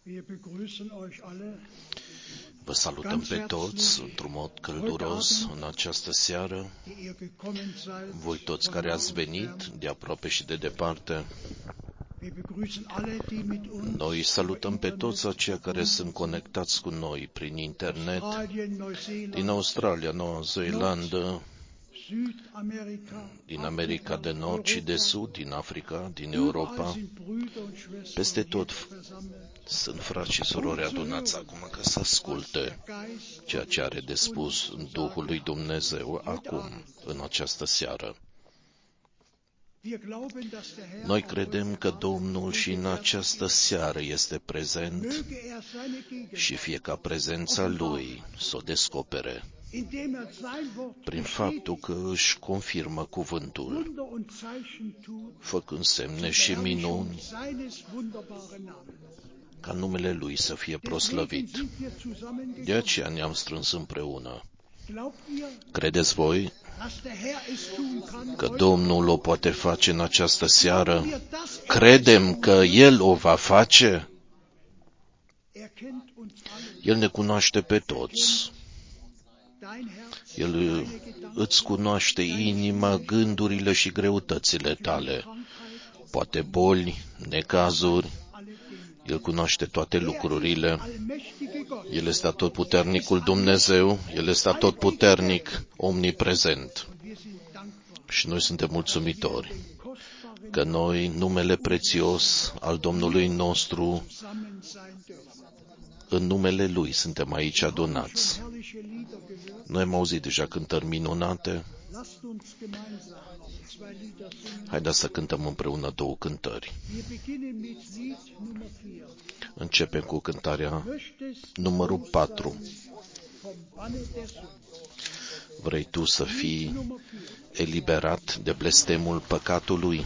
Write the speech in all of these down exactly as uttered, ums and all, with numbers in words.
Vă salutăm pe toți într-un mod călduros în această seară, voi toți care ați venit de aproape și de departe. Noi salutăm pe toți aceia care sunt conectați cu noi prin internet, din Australia, Noua Zeelandă, din America de Nord și de Sud, din Africa, din Europa, peste tot sunt frați și surori adunați acum ca să asculte ceea ce are de spus Duhul lui Dumnezeu acum, în această seară. Noi credem că Domnul și în această seară este prezent și fie ca prezența Lui să o descopere prin faptul că își confirmă cuvântul, făcând semne și minuni, ca numele Lui să fie proslăvit. De aceea ne-am strâns împreună. Credeți voi că Domnul o poate face în această seară? Credem că El o va face? El ne cunoaște pe toți. El îți cunoaște inima, gândurile și greutățile tale, poate boli, necazuri. El cunoaște toate lucrurile. El este atotputernicul Dumnezeu, El este atotputernic, omniprezent. Și noi suntem mulțumitori că noi, numele prețios al Domnului nostru, în numele Lui suntem aici adunați. Noi am auzit deja cântări minunate. Haideți să cântăm împreună două cântări. Începem cu cântarea numărul patru. Vrei tu să fii eliberat de blestemul păcatului?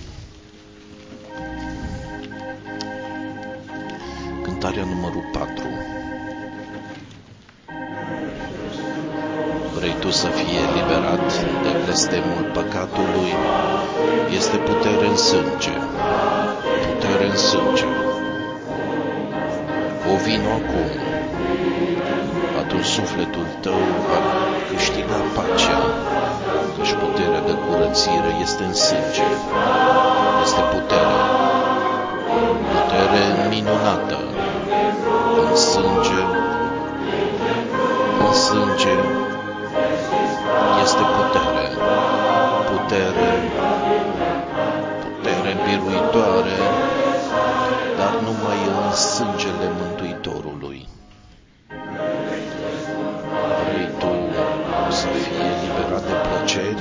Cântarea numărul patru. Vrei tu să fii eliberat de blestemul păcatului? Este putere în sânge. Putere în sânge. O vino acum. Atunci sufletul tău va câștiga pacea, căci puterea de curățire este în sânge. Este putere. Putere minunată. În sânge. În sânge. Este putere. Putere. Putere biruitoare, dar numai în sângele Mântuitorului. Vrei tu să fii eliberat de plăceri?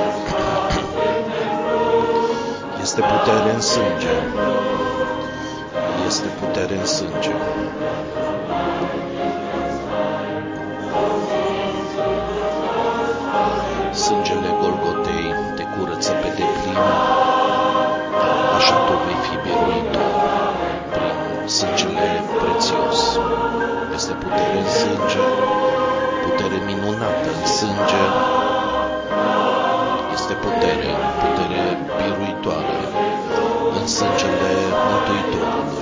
Este putere în sânge. Este putere în sânge. Sângele Golgotei te curăță pe deplin, așa tu vei fi biruitor prin sângele prețios. Este putere în sânge, putere minunată în sânge, este putere, putere biruitoare în sângele Mântuitorului.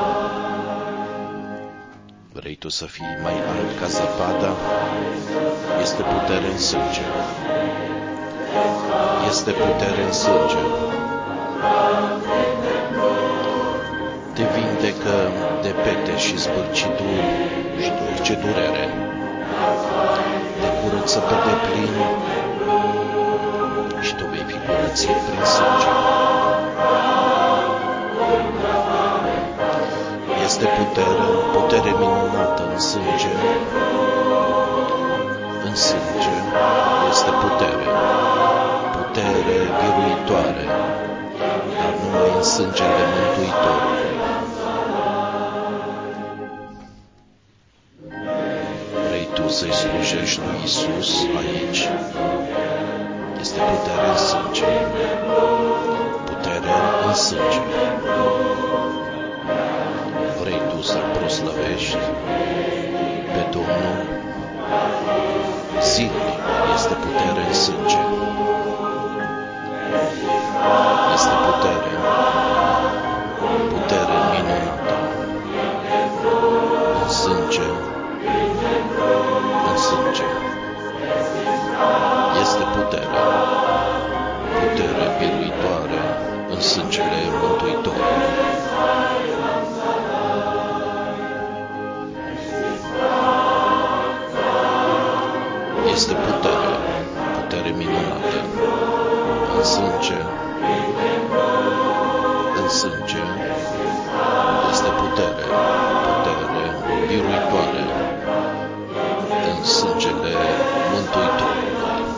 Vrei tu să fii mai alt ca zăpada? Este putere în sânge. Este putere în sânge. Te vindecă de pete și zbârcituri și de orice durere. Te curăță pe deplin și tu vei fi curățit prin sânge. Este putere, putere minunată în sânge. În sânge este putere, putere biruitoare, dar numai în sângele Mântuitorului. Vrei tu să-i slujești lui Iisus aici? Este putere în sânge, putere în sânge. Vrei tu să-L proslăvești pe Domnul? Zilnic este putere în sânge. Este putere, putere minunată. sânge este putere, putere biruitoare în sângele Mântuitorului.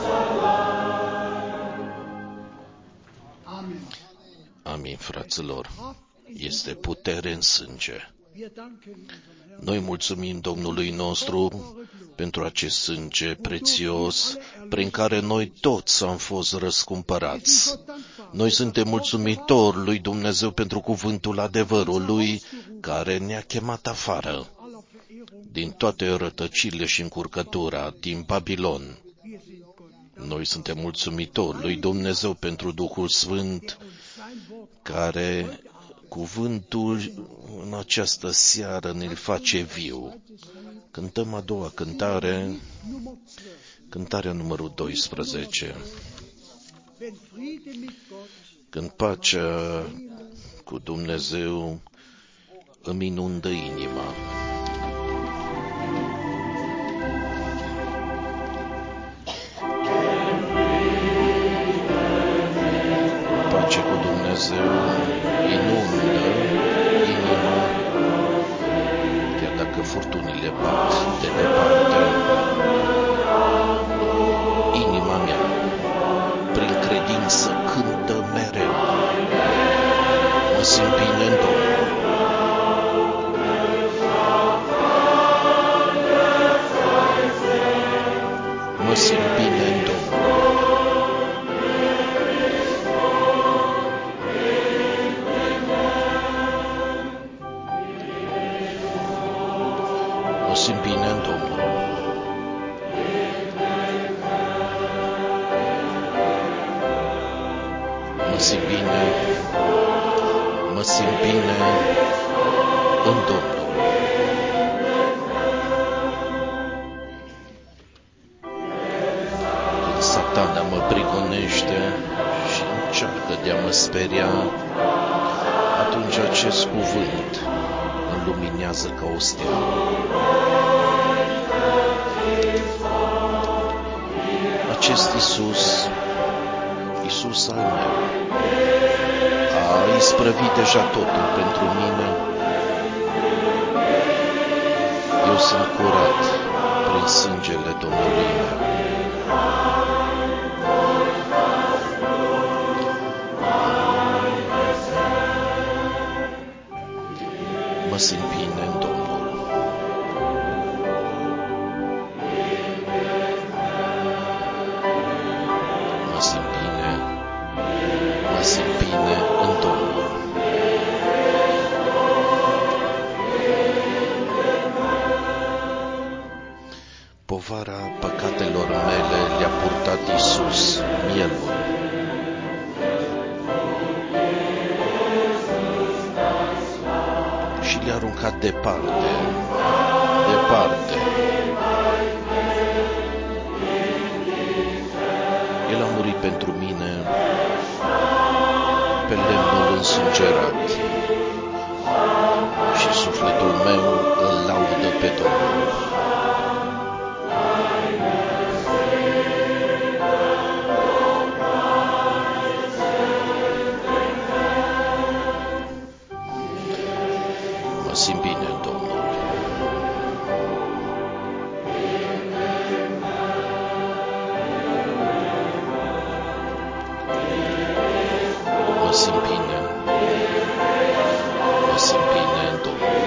Amin, fraților. Este putere în sânge. Noi mulțumim Domnului nostru pentru acest sânge prețios prin care noi toți am fost răscumpărați. Noi suntem mulțumitori lui Dumnezeu pentru cuvântul adevărului care ne-a chemat afară din toate rătăcirile și încurcătura din Babilon. Noi suntem mulțumitori lui Dumnezeu pentru Duhul Sfânt care cuvântul în această seară ne-l face viu. Cântăm a doua cântare, cântarea numărul doisprezece. Când pacea cu Dumnezeu îmi inundă inima. Pace cu Dumnezeu inundă inima, chiar dacă furtunile bat de departe. Inima mea, prin credință, cântă mereu. Mă simt bine în Domnul. Mă simt bine în Domnul. Mă simt bine în Domnul. Mă simt bine, mă simt bine în Domnul. Când Satana mă prigonește și încearcă de a mă speria, atunci acest cuvânt îmi luminează ca o stea. Acest Iisus, Iisus al meu, a isprăvit deja totul pentru mine. Eu sunt curat prin sângele Domnului meu. Mă simt bine în Domnul. Mă simt bine, mă simt bine în Domnul. Povara păcatelor mele le-a purtat Iisus, Mielul. Și le-a aruncat departe, departe. El a murit pentru mine pe lemnul însângerat și sufletul meu îl laudă pe Domnul. Mă simt bine în Domnul. Mă simt bine, mă simt bine în Domnul.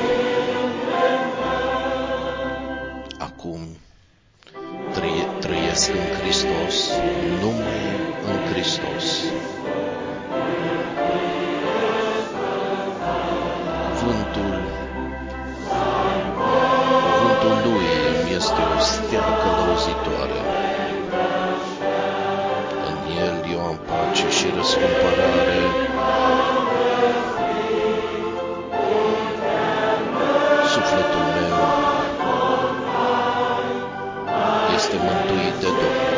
Acum trăie, trăiesc în Hristos, numai în Hristos. Cuvântul, cuvântul Lui îmi este o stea călăuzitoare. În El eu am pace și răscumpărare. Sufletul meu este mântuit de Domnul.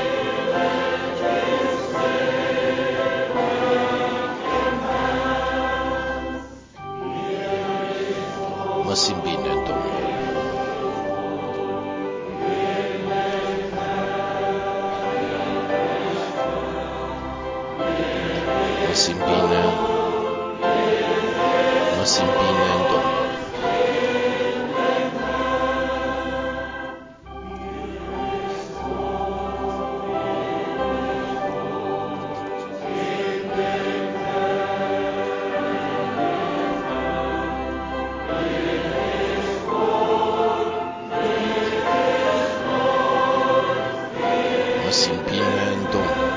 Mă simt bine în Domnul. Mă simt bine, simt bine în Domnul. Mă simt bine în Domnul.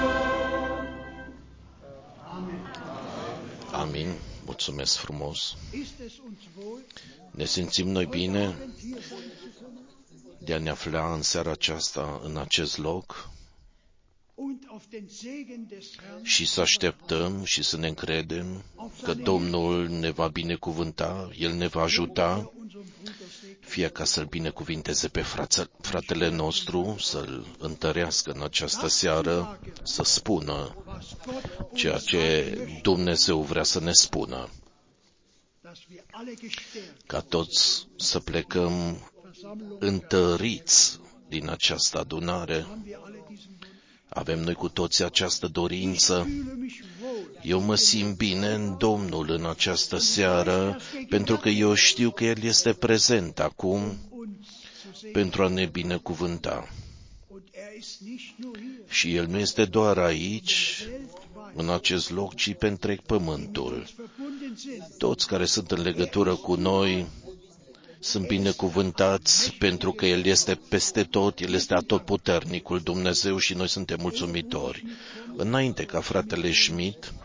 Amin. Mulțumesc frumos. Ne simțim noi bine de a ne afla în seara aceasta în acest loc și să așteptăm și să ne încredem că Domnul ne va binecuvânta, El ne va ajuta, fie ca să-L binecuvinteze pe frață, fratele nostru, să-L întărească în această seară, să spună ceea ce Dumnezeu vrea să ne spună. Ca toți să plecăm întăriți din această adunare. Avem noi cu toții această dorință. Eu mă simt bine în Domnul în această seară, pentru că eu știu că El este prezent acum pentru a ne binecuvânta. Și El nu este doar aici, în acest loc, ci pe întreg pământul. Toți care sunt în legătură cu noi sunt binecuvântați pentru că El este peste tot, El este atotputernicul Dumnezeu și noi suntem mulțumitori. Înainte ca fratele Schmidt,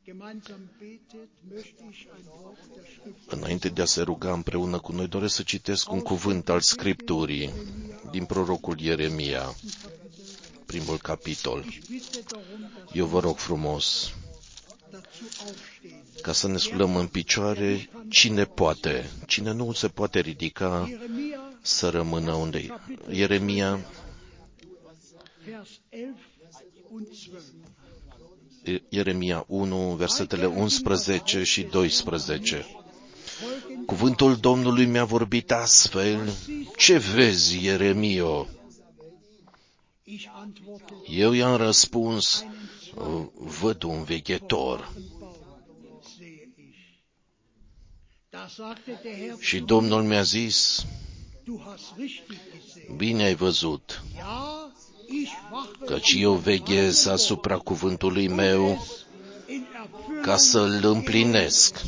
înainte de a se ruga împreună cu noi, doresc să citesc un cuvânt al Scripturii din prorocul Ieremia, primul capitol. Eu vă rog frumos ca să ne sculăm în picioare. Cine poate, cine nu se poate ridica, să rămână unde e. Ieremia, Ieremia unu, versetele unsprezece și doisprezece. Cuvântul Domnului mi-a vorbit astfel: ce vezi, Ieremio? Eu i-am răspuns: văd un veghetor. Și Domnul mi-a zis: bine ai văzut, căci eu veghez asupra cuvântului meu ca să-l împlinesc.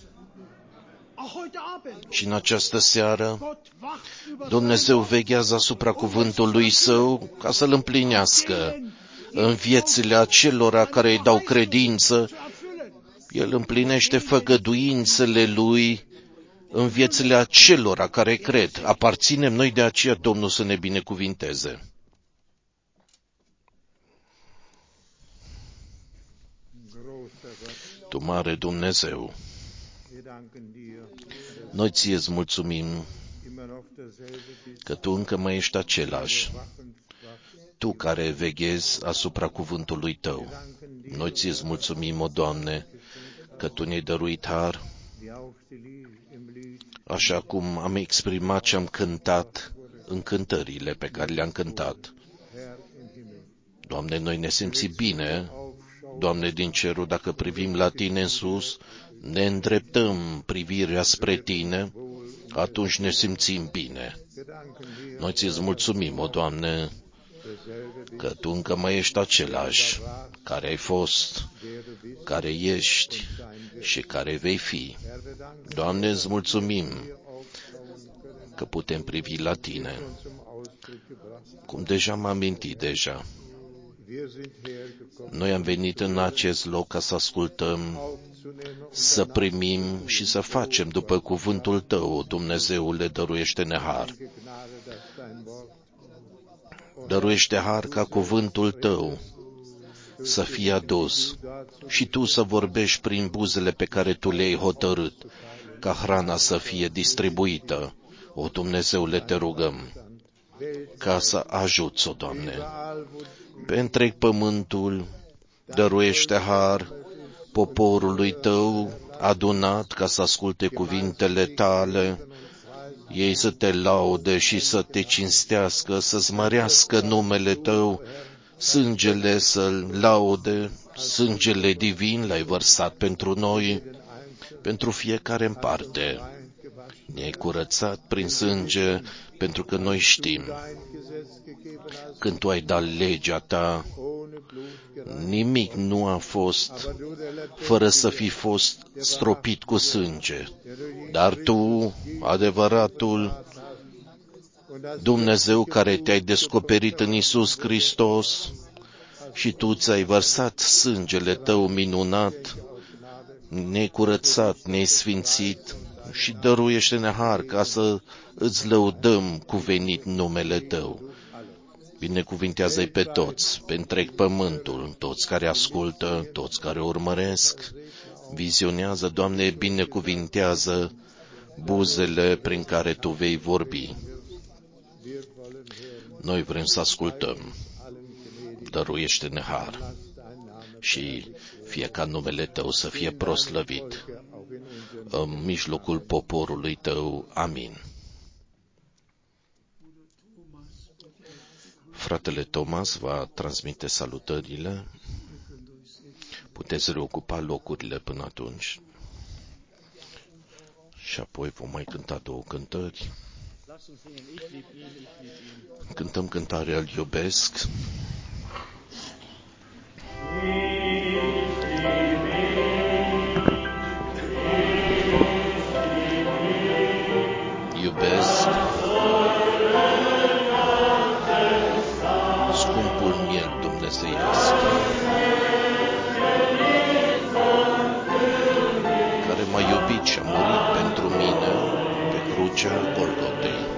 Și în această seară Dumnezeu veghează asupra cuvântului Său ca să-l împlinească în viețile acelora care îi dau credință. El împlinește făgăduințele Lui în viețile acelora care cred. Aparținem noi de aceea, Domnul să ne binecuvinteze. Tu, mare Dumnezeu, noi ție îți mulțumim că Tu încă mai ești același, Tu care veghezi asupra cuvântului Tău. Noi ție îți mulțumim, o Doamne, că Tu ne-ai dăruit har, așa cum am exprimat și am cântat în cântările pe care le-am cântat. Doamne, noi ne simțim bine, Doamne din cerul, dacă privim la Tine în sus, ne îndreptăm privirea spre Tine, atunci ne simțim bine. Noi ți-ți mulțumim, o Doamne, că Tu încă mai ești același, care ai fost, care ești și care vei fi. Doamne, îți mulțumim că putem privi la Tine. Cum deja m-am amintit deja, noi am venit în acest loc ca să ascultăm, să primim și să facem după cuvântul Tău, Dumnezeule, dăruiește-ne har. Dăruiește har ca cuvântul Tău să fie adus și Tu să vorbești prin buzele pe care Tu le-ai hotărât, ca hrana să fie distribuită. O, Dumnezeule, te rugăm ca să ajuți-o, Doamne. Pe întreg pământul dăruiește har poporului Tău adunat ca să asculte cuvintele Tale, ei să Te laude și să Te cinstească, să-ți mărească numele Tău, sângele să-L laude, sângele divin L-ai vărsat pentru noi, pentru fiecare în parte. Ne-ai curățat prin sânge, pentru că noi știm, când Tu ai dat legea Ta, nimic nu a fost fără să fi fost stropit cu sânge. Dar Tu, adevăratul Dumnezeu care Te-ai descoperit în Iisus Hristos, și Tu ți-ai vărsat sângele Tău minunat, ne-ai curățat, ne-ai sfințit și dăruiește-ne har ca să Îți lăudăm cuvenit numele Tău. Binecuvintează-i pe toți, pe întreg pământul, toți care ascultă, toți care urmăresc. Vizionează, Doamne, binecuvintează buzele prin care Tu vei vorbi. Noi vrem să ascultăm. Dăruiește-ne har și fie ca numele Tău să fie proslăvit în mijlocul poporului Tău. Amin. Fratele Thomas va transmite salutările. Puteți reocupa locurile până atunci. Și apoi vom mai cânta două cântări. Cântăm cântarea Îl iubesc. Iubesc scumpul miel dumnezeiesc, care m-a iubit și a murit pentru mine pe crucea Golgotei.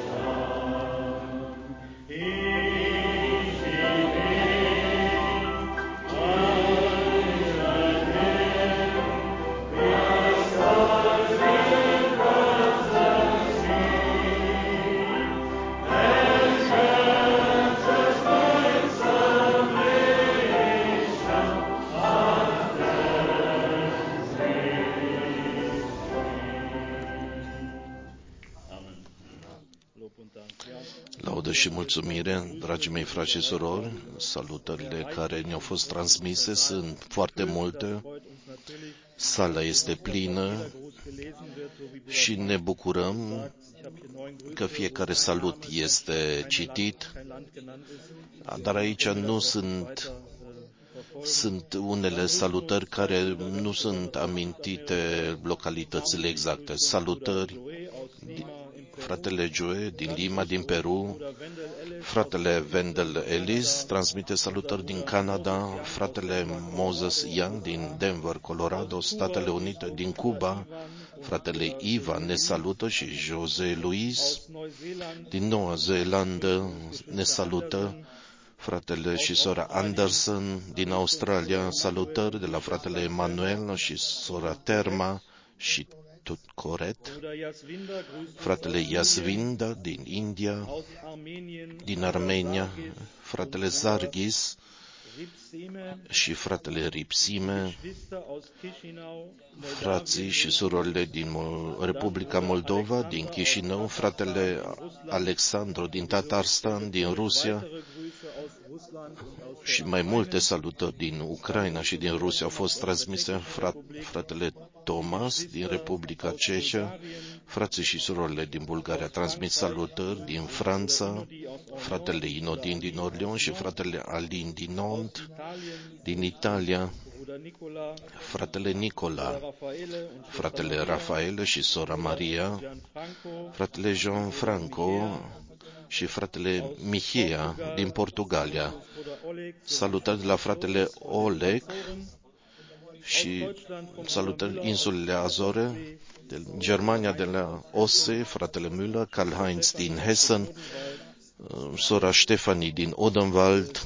Laudă și mulțumire, dragii mei frați și surori, salutările care ne-au fost transmise sunt foarte multe, sala este plină și ne bucurăm că fiecare salut este citit, dar aici nu sunt, sunt unele salutări care nu sunt amintite localitățile exacte. Salutări, fratele Joe din Lima, din Peru, fratele Wendell Ellis transmite salutări din Canada, fratele Moses Young din Denver, Colorado, Statele Unite, din Cuba, fratele Ivan ne salută și Jose Luis din Noua Zeelandă ne salută, fratele și sora Anderson din Australia, salutări de la fratele Emanuel și sora Terma și tot corect, fratele Iasvinda din India, din Armenia, fratele Zarghis și fratele Ripsime, frații și surorile din Republica Moldova, din Chișinău, fratele Alexandru din Tatarstan, din Rusia și mai multe salutări din Ucraina și din Rusia au fost transmise, fratele Thomas din Republica Cehă, frații și surorile din Bulgaria transmit salutări, din Franța, fratele Inodin din Orleans și fratele Alin din Nantes, din Italia, fratele Nicola, fratele Rafael și sora Maria, fratele Jean Franco și fratele Michea din Portugalia. Salutări de la fratele Oleg și salutări insulele Azore, de Germania, de la Ose, fratele Müller, Karl-Heinz din Hessen, sora Ștefanie din Odenwald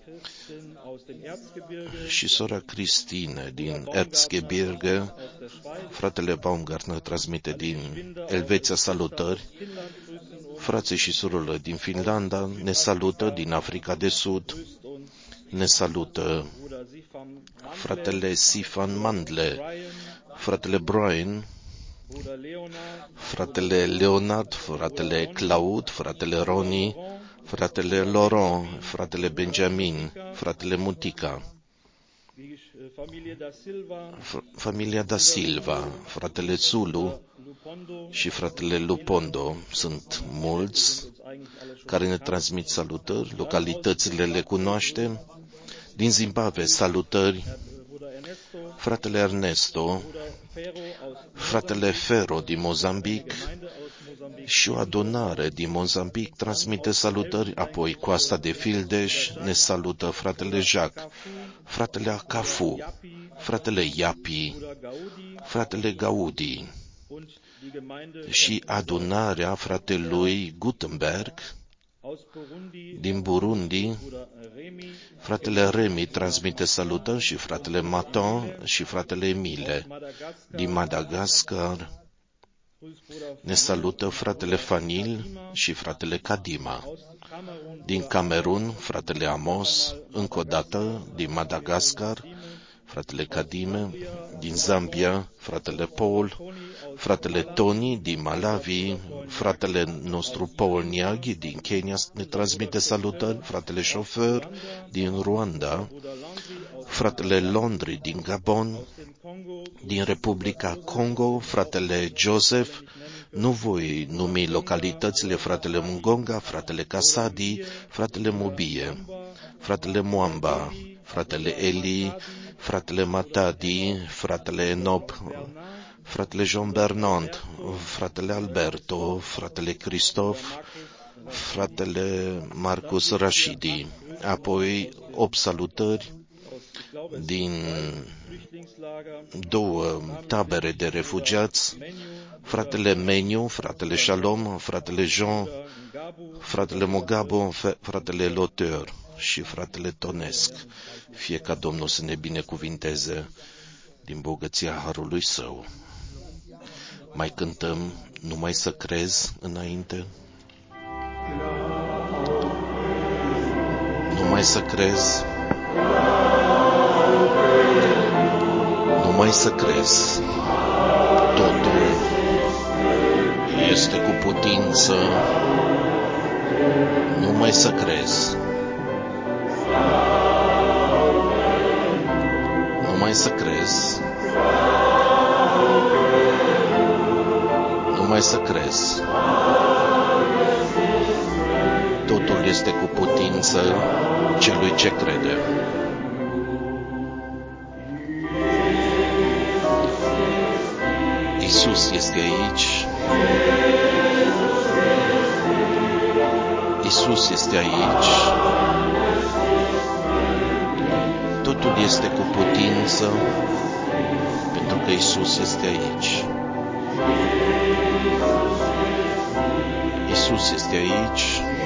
și sora Cristine din Erzgebirge, fratele Baumgartner transmite din Elveția salutări, frații și surorile din Finlanda ne salută, din Africa de Sud ne salută fratele Sifan Mandle, fratele Brian, fratele Leonard, fratele Claude, fratele Ronnie, fratele Laurent, fratele Benjamin, fratele Mutica, familia da Silva, fratele Zulu și fratele Lupondo. Sunt mulți care ne transmit salutări, localitățile le cunoaștem. Din Zimbabwe, salutări, fratele Ernesto, fratele Ferro din Mozambic și o adunare din Mozambic transmite salutări, apoi Coasta de Fildeș ne salută fratele Jacques, fratele Akafu, fratele Iapi, fratele Gaudi și adunarea fratelui Gutenberg din Burundi. Fratele Remi transmite salutări și fratele Maton și fratele Emile din Madagascar. Ne salută fratele Fanil și fratele Kadima. Din Camerun, fratele Amos, încă o dată, din Madagascar, fratele Kadime, din Zambia, fratele Paul, fratele Tony din Malawi, fratele nostru Paul Niaghi din Kenya ne transmite salutări, fratele șofer din Rwanda, fratele Londri din Gabon, din Republica Congo, fratele Joseph, nu voi numi localitățile, fratele Mungonga, fratele Kasadi, fratele Mubie, fratele Mwamba, fratele Eli, fratele Matadi, fratele Enob, fratele Jean Bernard, fratele Alberto, fratele Christophe, fratele Marcus Rashidi. Apoi opt salutări din două tabere de refugiați, fratele Meniu, fratele Shalom, fratele Jean, fratele Mogabo, fratele Loteur și fratele Tonesc. Fie ca Domnul să ne binecuvinteze din bogăția harului Său. Mai cântăm Numai să crezi înainte? Numai să crezi. Numai să crezi. Totul este cu putință. Numai să crezi. Numai să crezi. Numai să crezi. Totul este cu putință celui ce crede. Iisus este aici. Iisus este aici. Totul este cu putință pentru că Iisus este aici. Iisus este aici.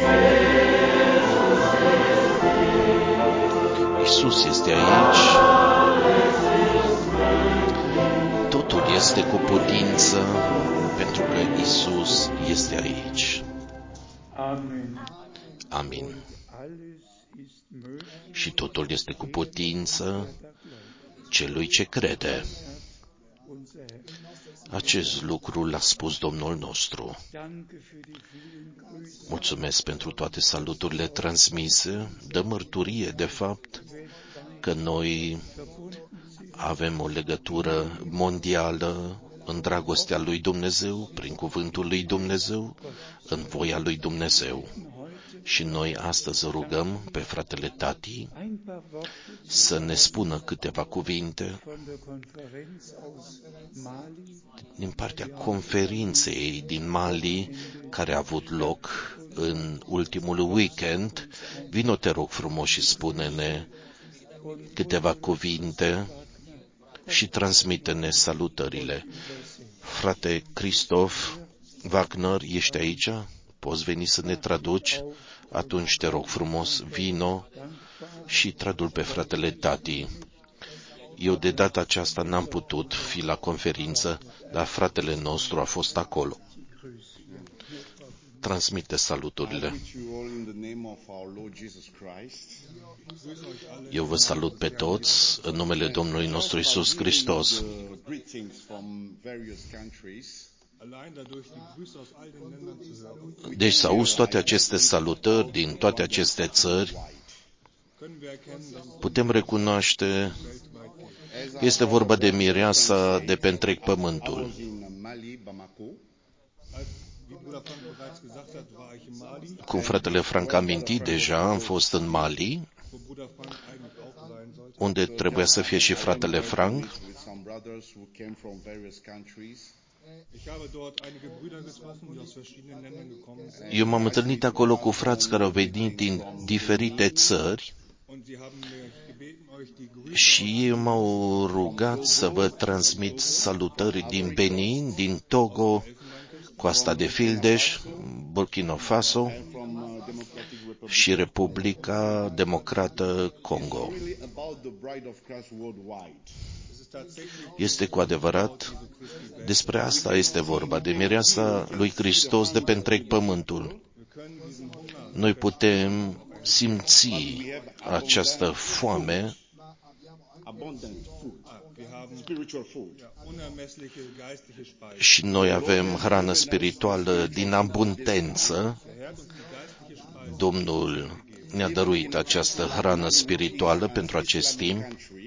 Iisus este aici. Totul este cu putință pentru că Iisus este aici. Amin. Și totul este cu putință celui ce crede. Acest lucru l-a spus Domnul nostru. Mulțumesc pentru toate saluturile transmise, dă mărturie de fapt că noi avem o legătură mondială în dragostea lui Dumnezeu, prin cuvântul lui Dumnezeu, în voia lui Dumnezeu. Și noi astăzi rugăm pe fratele Tati să ne spună câteva cuvinte din partea conferinței din Mali care a avut loc în ultimul weekend. Vino, te rog frumos, și spune-ne câteva cuvinte și transmite-ne salutările. Frate Christoph Wagner, ești aici? Poți veni să ne traduci? Atunci te rog frumos, vino și tradu-l pe fratele Tati. Eu de data aceasta n-am putut fi la conferință, dar fratele nostru a fost acolo. Transmite saluturile. Eu vă salut pe toți în numele Domnului nostru Iisus Hristos. Deci să auzi toate aceste salutări din toate aceste țări, putem recunoaște că este vorba de mireasa de pe întreg pământul. Cum fratele Frank a amintit deja, am fost în Mali, unde trebuia să fie și fratele Frank. Eu m-am întâlnit acolo cu frați care au venit din diferite țări și ei m-au rugat să vă transmit salutări din Benin, din Togo, Coasta de Fildeș, Burkina Faso și Republica Democrată Congo. Este cu adevărat, despre asta este vorba, de mireasa lui Hristos de pe întreg pământul. Noi putem simți această foame și noi avem hrană spirituală din abundență. Domnul ne-a dăruit această hrană spirituală pentru acest timp.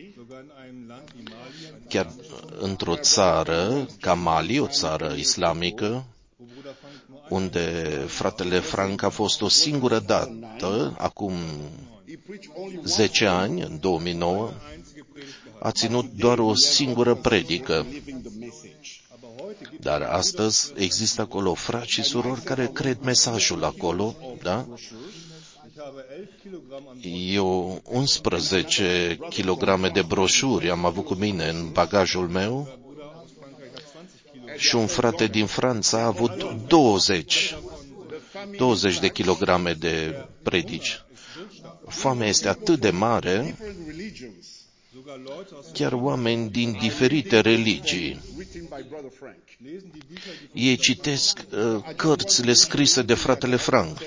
Chiar într-o țară ca Mali, o țară islamică, unde fratele Frank a fost o singură dată, acum zece ani, în două mii nouă, a ținut doar o singură predică. Dar astăzi există acolo frați și surori care cred mesajul acolo, da? Eu unsprezece kilograme de broșuri am avut cu mine în bagajul meu și un frate din Franța a avut douăzeci, douăzeci de kilograme de predici. Foamea este atât de mare, chiar oameni din diferite religii. Ei citesc uh, cărțile scrise de fratele Frank.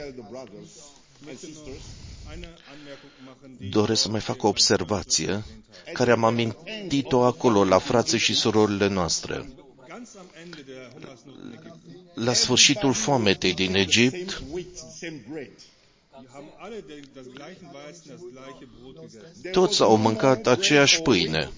Doresc să mai fac o observație care am amintit-o acolo la frații și surorile noastre. La sfârșitul foametei din Egipt, toți au mâncat aceeași pâine.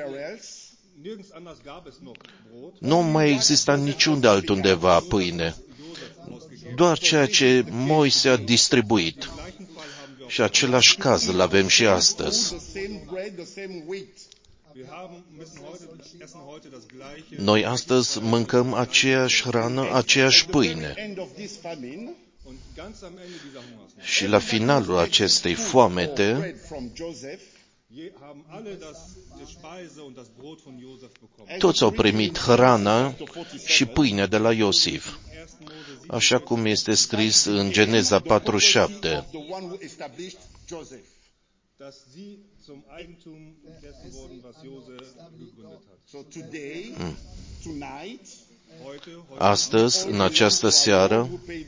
Nu mai exista niciunde altundeva pâine. Doar ceea ce Moise a distribuit. Și același caz îl avem și astăzi. Noi astăzi mâncăm aceeași hrană, aceeași pâine. Și la finalul acestei foamete, toți au primit hrana și pâinea de la Iosif, așa cum este scris în Geneza patruzeci și șapte. Hmm. Astăzi, în această seară,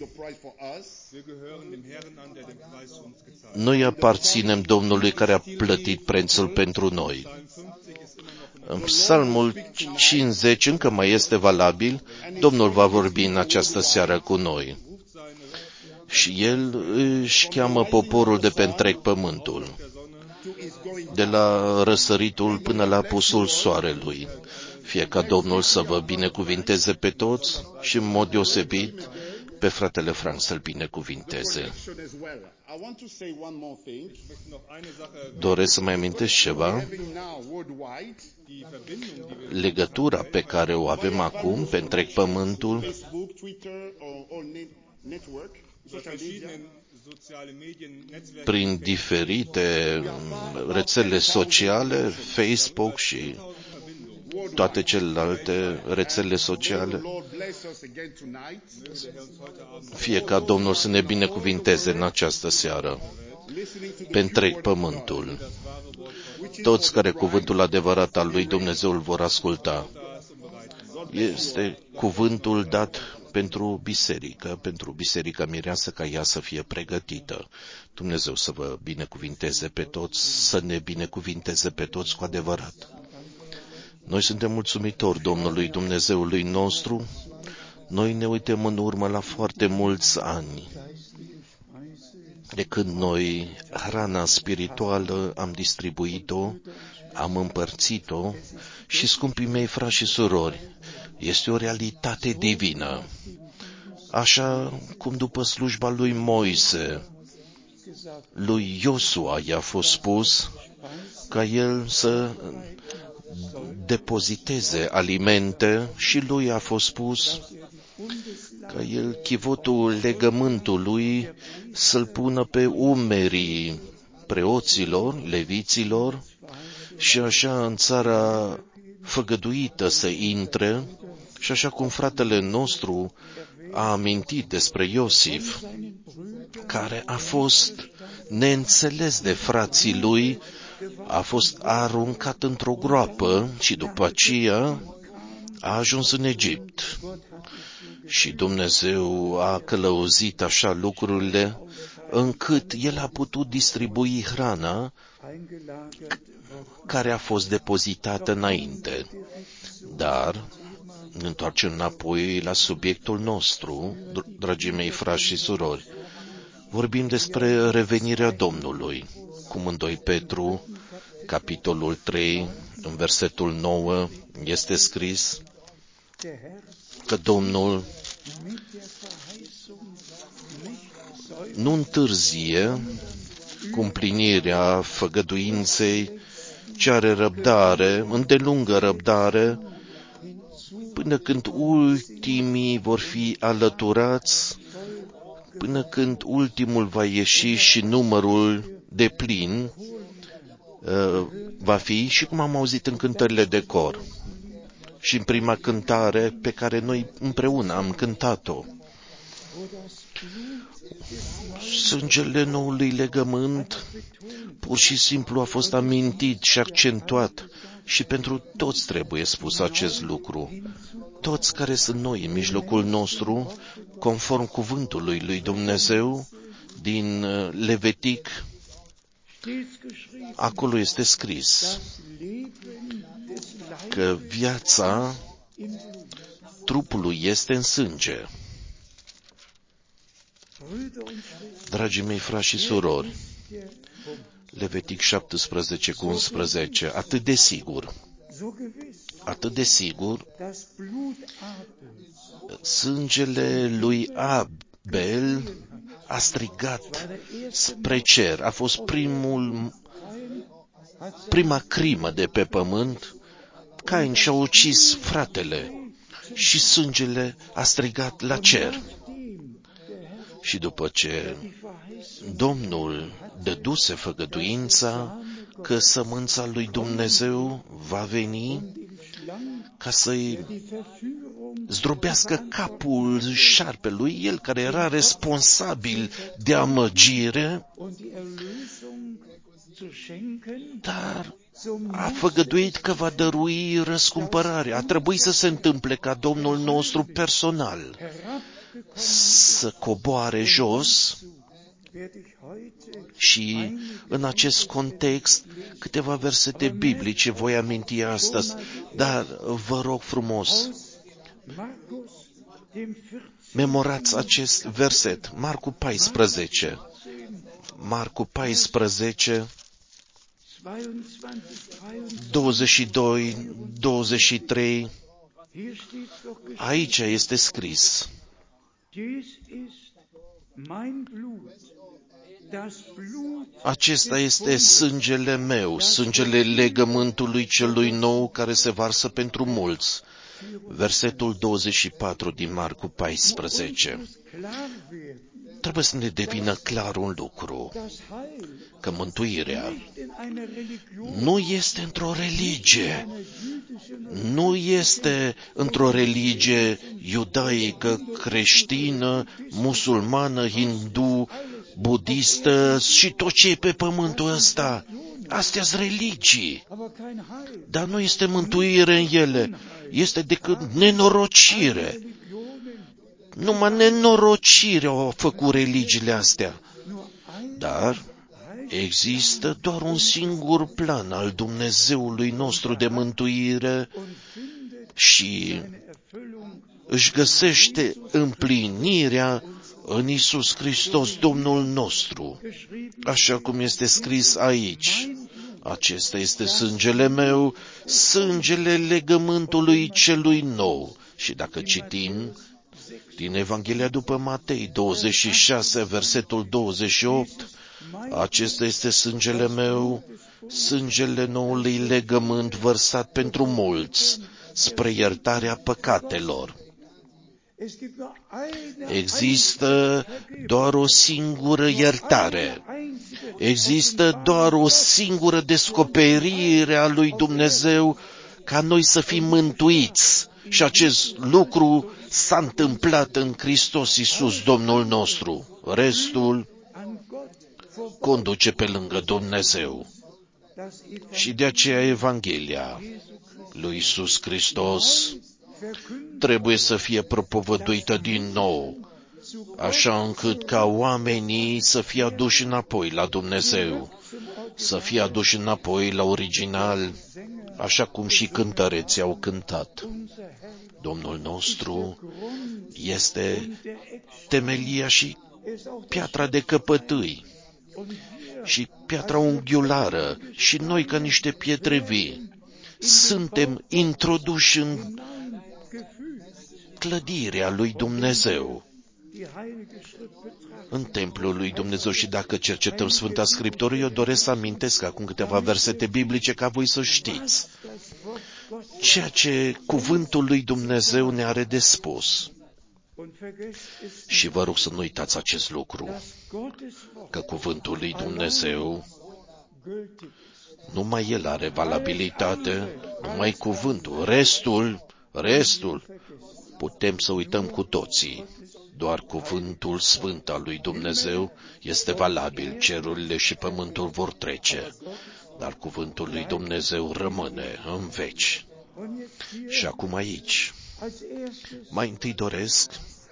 noi aparținem Domnului care a plătit prețul pentru noi. Psalmul cincizeci încă mai este valabil, Domnul va vorbi în această seară cu noi. Și El își cheamă poporul de pe întreg pământul, de la răsăritul până la apusul soarelui. Fie ca Domnul să vă binecuvinteze pe toți și în mod deosebit pe fratele Frank să-l binecuvinteze. Doresc să mai amintesc ceva. Legătura pe care o avem acum pe întreg pământul prin diferite rețele sociale, Facebook și toate celelalte rețele sociale. Fie ca Domnul să ne binecuvinteze în această seară, pe întreg pământul. Toți care cuvântul adevărat al lui Dumnezeu îl vor asculta. Este cuvântul dat pentru biserică, pentru biserica mireasă, ca ea să fie pregătită. Dumnezeu să vă binecuvinteze pe toți, să ne binecuvinteze pe toți cu adevărat. Noi suntem mulțumitori Domnului Dumnezeului nostru. Noi ne uităm în urmă la foarte mulți ani De când noi hrana spirituală am distribuit-o, am împărțit-o și, scumpii mei frați și surori, este o realitate divină. Așa cum după slujba lui Moise, lui Iosua i-a fost spus ca el să depoziteze alimente și lui a fost spus ca el chivotul legământului să-l pună pe umerii preoților, leviților, și așa în țara făgăduită să intre, și așa cum fratele nostru a amintit despre Iosif, care a fost neînțeles de frații lui, a fost aruncat într-o groapă și după aceea a ajuns în Egipt. Și Dumnezeu a călăuzit așa lucrurile, încât el a putut distribui hrana care a fost depozitată înainte. Dar, ne întoarcem înapoi la subiectul nostru, dragii mei frați și surori. Vorbim despre revenirea Domnului, cum în doi Petru, capitolul trei, în versetul nouă, este scris că Domnul nu întârzie cu împlinirea făgăduinței, ci are răbdare, îndelungă răbdare, până când ultimii vor fi alăturați, până când ultimul va ieși și numărul de plin uh, va fi, și cum am auzit în cântările de cor și în prima cântare pe care noi împreună am cântat-o. Sângele noului legământ pur și simplu a fost amintit și accentuat și pentru toți trebuie spus acest lucru. Toți care sunt noi în mijlocul nostru, conform cuvântului lui Dumnezeu din Levitic, acolo este scris că viața trupului este în sânge. Dragii mei frați și surori, Levitic șaptesprezece cu unsprezece, atât de sigur, atât de sigur, sângele lui Abel a strigat spre cer. A fost primul, prima crimă de pe pământ. Cain și-a ucis fratele și sângele a strigat la cer. Și după ce Domnul dăduse făgăduința că sămânța lui Dumnezeu va veni ca să-i zdrobească capul șarpelui, el care era responsabil de amăgire, dar a făgăduit că va dărui răscumpărare. A trebuit să se întâmple ca Domnul nostru personal să coboare jos. Și în acest context câteva versete biblice voi aminti astăzi, dar vă rog frumos, memorați acest verset, Marcu paisprezece, Marcu paisprezece, douăzeci și doi, douăzeci și trei, aici este scris: acesta este sângele meu, sângele legământului celui nou care se varsă pentru mulți. Versetul douăzeci și patru din Marcu paisprezece. Trebuie să ne devină clar un lucru, că mântuirea nu este într-o religie, nu este într-o religie iudaică, creștină, musulmană, hindu, budistă și tot ce e pe pământul ăsta. Astea-s religii, dar nu este mântuire în ele, este decât nenorocire. Numai nenorocire au făcut religiile astea. Dar există doar un singur plan al Dumnezeului nostru de mântuire și își găsește împlinirea în Iisus Hristos, Domnul nostru, așa cum este scris aici. Acesta este sângele meu, sângele legământului celui nou. Și dacă citim din Evanghelia după Matei, douăzeci și șase, versetul douăzeci și opt, acesta este sângele meu, sângele noului legământ vărsat pentru mulți, spre iertarea păcatelor. Există doar o singură iertare. Există doar o singură descoperire a lui Dumnezeu ca noi să fim mântuiți. Și acest lucru s-a întâmplat în Hristos Iisus, Domnul nostru. Restul conduce pe lângă Dumnezeu. Și de aceea Evanghelia lui Iisus Hristos trebuie să fie propovăduită din nou, așa încât ca oamenii să fie aduși înapoi la Dumnezeu, să fie aduși înapoi la original, așa cum și cântăreții au cântat. Domnul nostru este temelia și piatra de căpătâi și piatra unghiulară și noi ca niște pietre vii suntem introduși în clădirea lui Dumnezeu, în templul lui Dumnezeu. Și dacă cercetăm Sfânta Scriptură, eu doresc să amintesc acum câteva versete biblice ca voi să știți ceea ce cuvântul lui Dumnezeu ne are de spus. Și vă rog să nu uitați acest lucru, că cuvântul lui Dumnezeu, numai el are valabilitate, numai cuvântul, restul, restul, putem să uităm cu toții. Doar cuvântul sfânt al lui Dumnezeu este valabil. Cerurile și pământul vor trece, dar cuvântul lui Dumnezeu rămâne în veci. Și acum aici, mai întâi doresc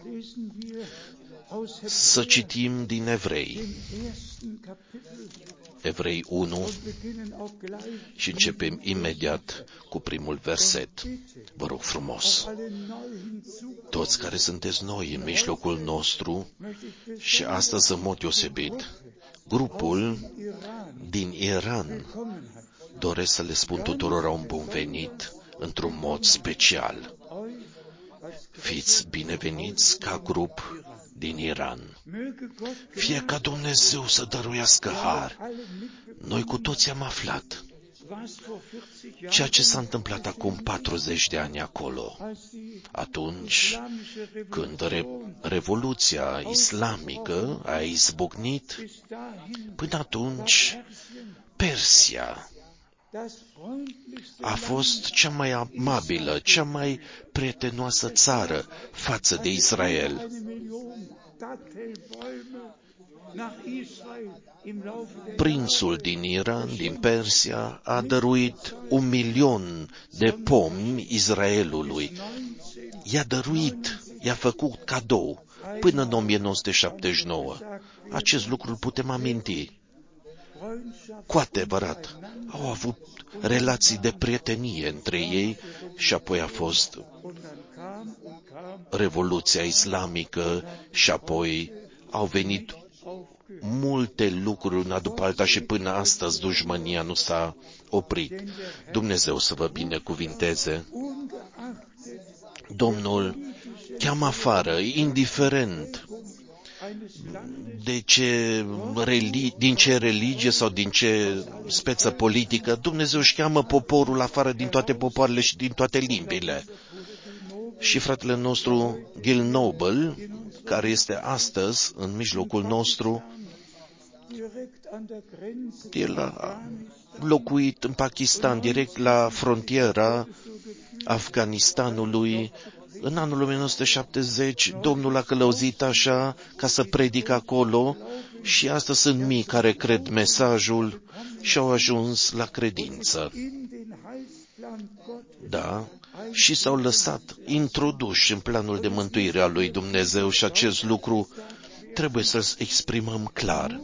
să citim din Evrei. Evrei unu și începem imediat cu primul verset. Vă rog frumos, toți care sunteți noi în mijlocul nostru și astăzi în mod deosebit, grupul din Iran, doresc să le spun tuturor un bun venit într-un mod special. Fiți bineveniți ca grup din Iran. Fie ca Dumnezeu să dăruiască har. Noi cu toți am aflat ceea ce s-a întâmplat acum patruzeci de ani acolo, atunci când re- Revoluția Islamică a izbucnit. Până atunci, Persia a fost cea mai amabilă, cea mai prietenoasă țară față de Israel. Prințul din Iran, din Persia, a dăruit un milion de pomi Israelului. I-a dăruit, i-a făcut cadou până în o mie nouă sute șaptezeci și nouă. Acest lucru îl putem aminti. Cu adevărat, au avut relații de prietenie între ei și apoi a fost Revoluția Islamică și apoi au venit multe lucruri una după alta și până astăzi dușmânia nu s-a oprit. Dumnezeu să vă binecuvinteze. Domnul cheamă afară, indiferent de ce religi- din ce religie sau din ce speță politică, Dumnezeu își cheamă poporul afară din toate popoarele și din toate limbile. Și fratele nostru Gil Noble, care este astăzi în mijlocul nostru, el a locuit în Pakistan, direct la frontiera Afganistanului. În anul o mie nouă sute șaptezeci, Domnul a călăuzit așa ca să predic acolo și astăzi sunt mii care cred mesajul și au ajuns la credință. Da, și s-au lăsat introduși în planul de mântuire a lui Dumnezeu și acest lucru trebuie să-l exprimăm clar.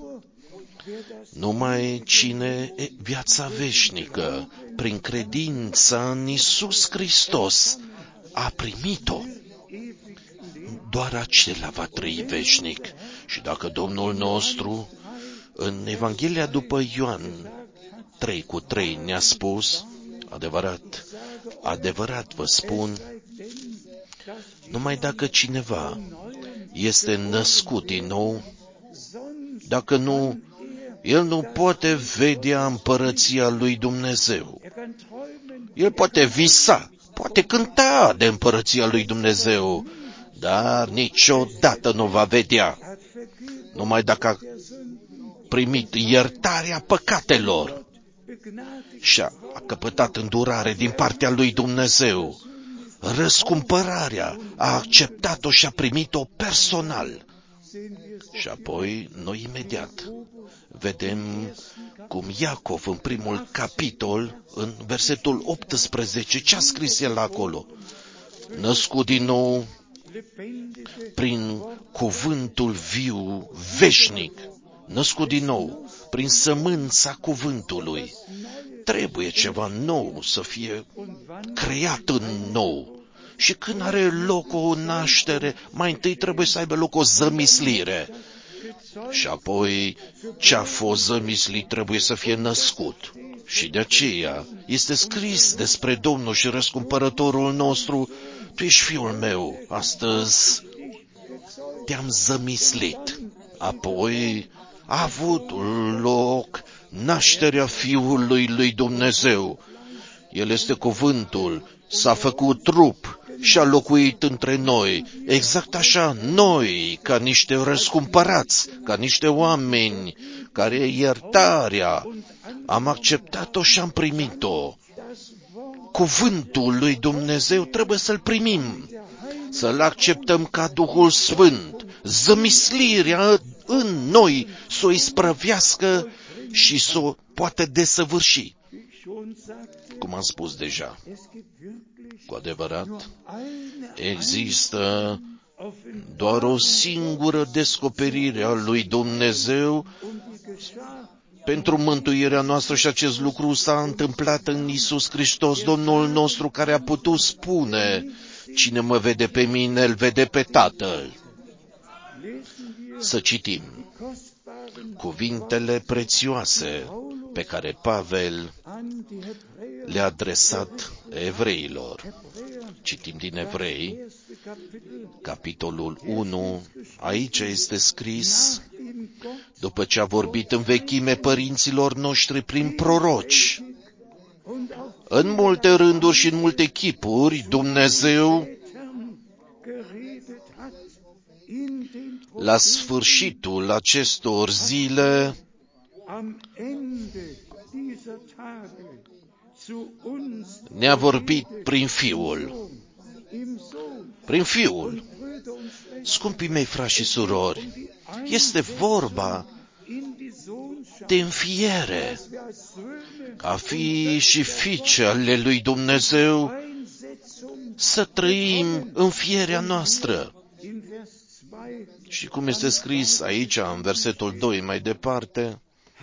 Numai cine e viața veșnică, prin credința în Iisus Hristos, a primit-o. doar acela va trăi veșnic. Și dacă Domnul nostru, în Evanghelia după Ioan trei cu trei, ne-a spus, adevărat, adevărat vă spun, numai dacă cineva este născut din nou, dacă nu, el nu poate vedea împărăția lui Dumnezeu. El poate visa, poate cânta de împărăția lui Dumnezeu, dar niciodată nu va vedea, numai dacă a primit iertarea păcatelor și a căpătat îndurare din partea lui Dumnezeu. Răscumpărarea a acceptat-o și a primit-o personal. Și apoi, noi imediat, vedem cum Iacov, în primul capitol, în versetul optsprezece, ce a scris el acolo? Născut din nou prin cuvântul viu veșnic, născut din nou prin sămânța cuvântului. Trebuie ceva nou să fie creat în nou. Și când are loc o naștere, mai întâi trebuie să aibă loc o zămislire. Și apoi, ce a fost zămislit trebuie să fie născut. Și de aceea este scris despre Domnul și Răscumpărătorul nostru, tu ești fiul meu, astăzi te-am zămislit. Apoi a avut loc nașterea Fiului lui Dumnezeu. El este cuvântul, s-a făcut trup și a locuit între noi. Exact așa, noi, ca niște răscumpărați, ca niște oameni care iertarea, am acceptat-o și am primit-o. Cuvântul lui Dumnezeu trebuie să-l primim, să-l acceptăm ca Duhul Sfânt, zămislirea în noi să o isprăvească și să o poată desăvârși. Cum am spus deja, cu adevărat, există doar o singură descoperire a lui Dumnezeu pentru mântuirea noastră și acest lucru s-a întâmplat în Iisus Hristos, Domnul nostru, care a putut spune, cine mă vede pe mine, îl vede pe Tatăl. Să citim cuvintele prețioase pe care Pavel le-a adresat evreilor. Citim din Evrei, capitolul unu, aici este scris, după ce a vorbit în vechime părinților noștri prin proroci, în multe rânduri și în multe chipuri, Dumnezeu, la sfârșitul acestor zile, ne-a vorbit prin Fiul. Prin Fiul. Scumpii mei frați și surori, este vorba de înfiere, ca fii și fiice ale lui Dumnezeu, să trăim înfierea noastră. Și cum este scris aici, în versetul doi mai departe,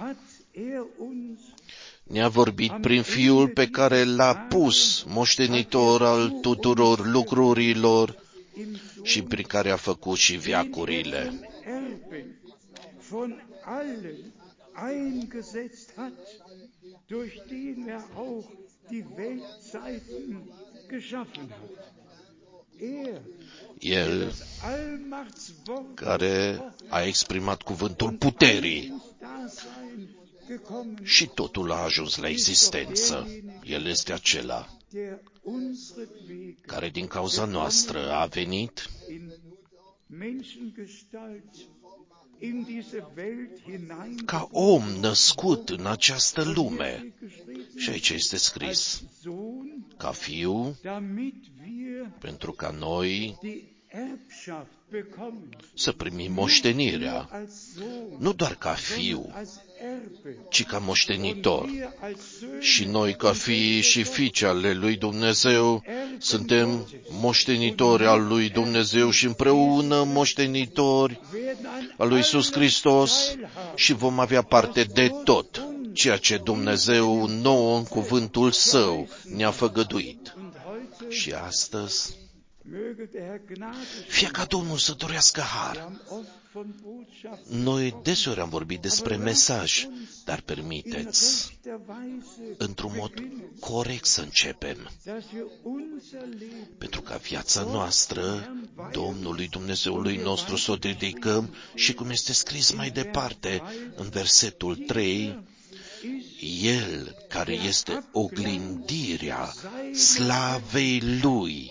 ne-a vorbit prin Fiul pe care l-a pus moștenitor al tuturor lucrurilor și prin care a făcut și veacurile. El, care a exprimat cuvântul puterii, și totul a ajuns la existență. El este acela care din cauza noastră a venit ca om născut în această lume. Și aici este scris, ca fiu, pentru ca noi să primim moștenirea, nu doar ca fiu, ci ca moștenitor. Și noi, ca fii și fiice ale lui Dumnezeu, suntem moștenitori al lui Dumnezeu și împreună moștenitori al lui Iisus Hristos și vom avea parte de tot ceea ce Dumnezeu nouă în cuvântul Său ne-a făgăduit. Și astăzi Fie ca Domnul să dorească har. Noi deseori am vorbit despre mesaj, dar permiteți într-un mod corect să începem. Pentru ca viața noastră, Domnului Dumnezeului nostru, să o dedicăm și cum este scris mai departe în versetul trei, El care este oglindirea slavei Lui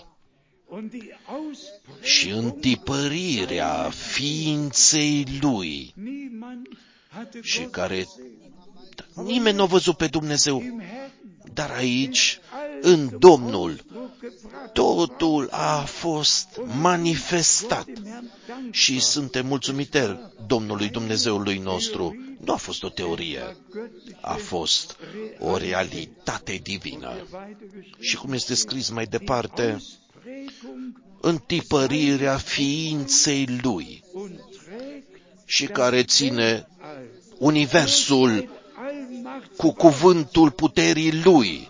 și întipărirea ființei Lui și care nimeni nu a văzut pe Dumnezeu, dar aici, în Domnul, totul a fost manifestat și suntem mulțumiteri Domnului Dumnezeului nostru. Nu a fost o teorie, a fost o realitate divină. Și cum este scris mai departe, întipărirea ființei Lui și care ține universul cu cuvântul puterii Lui.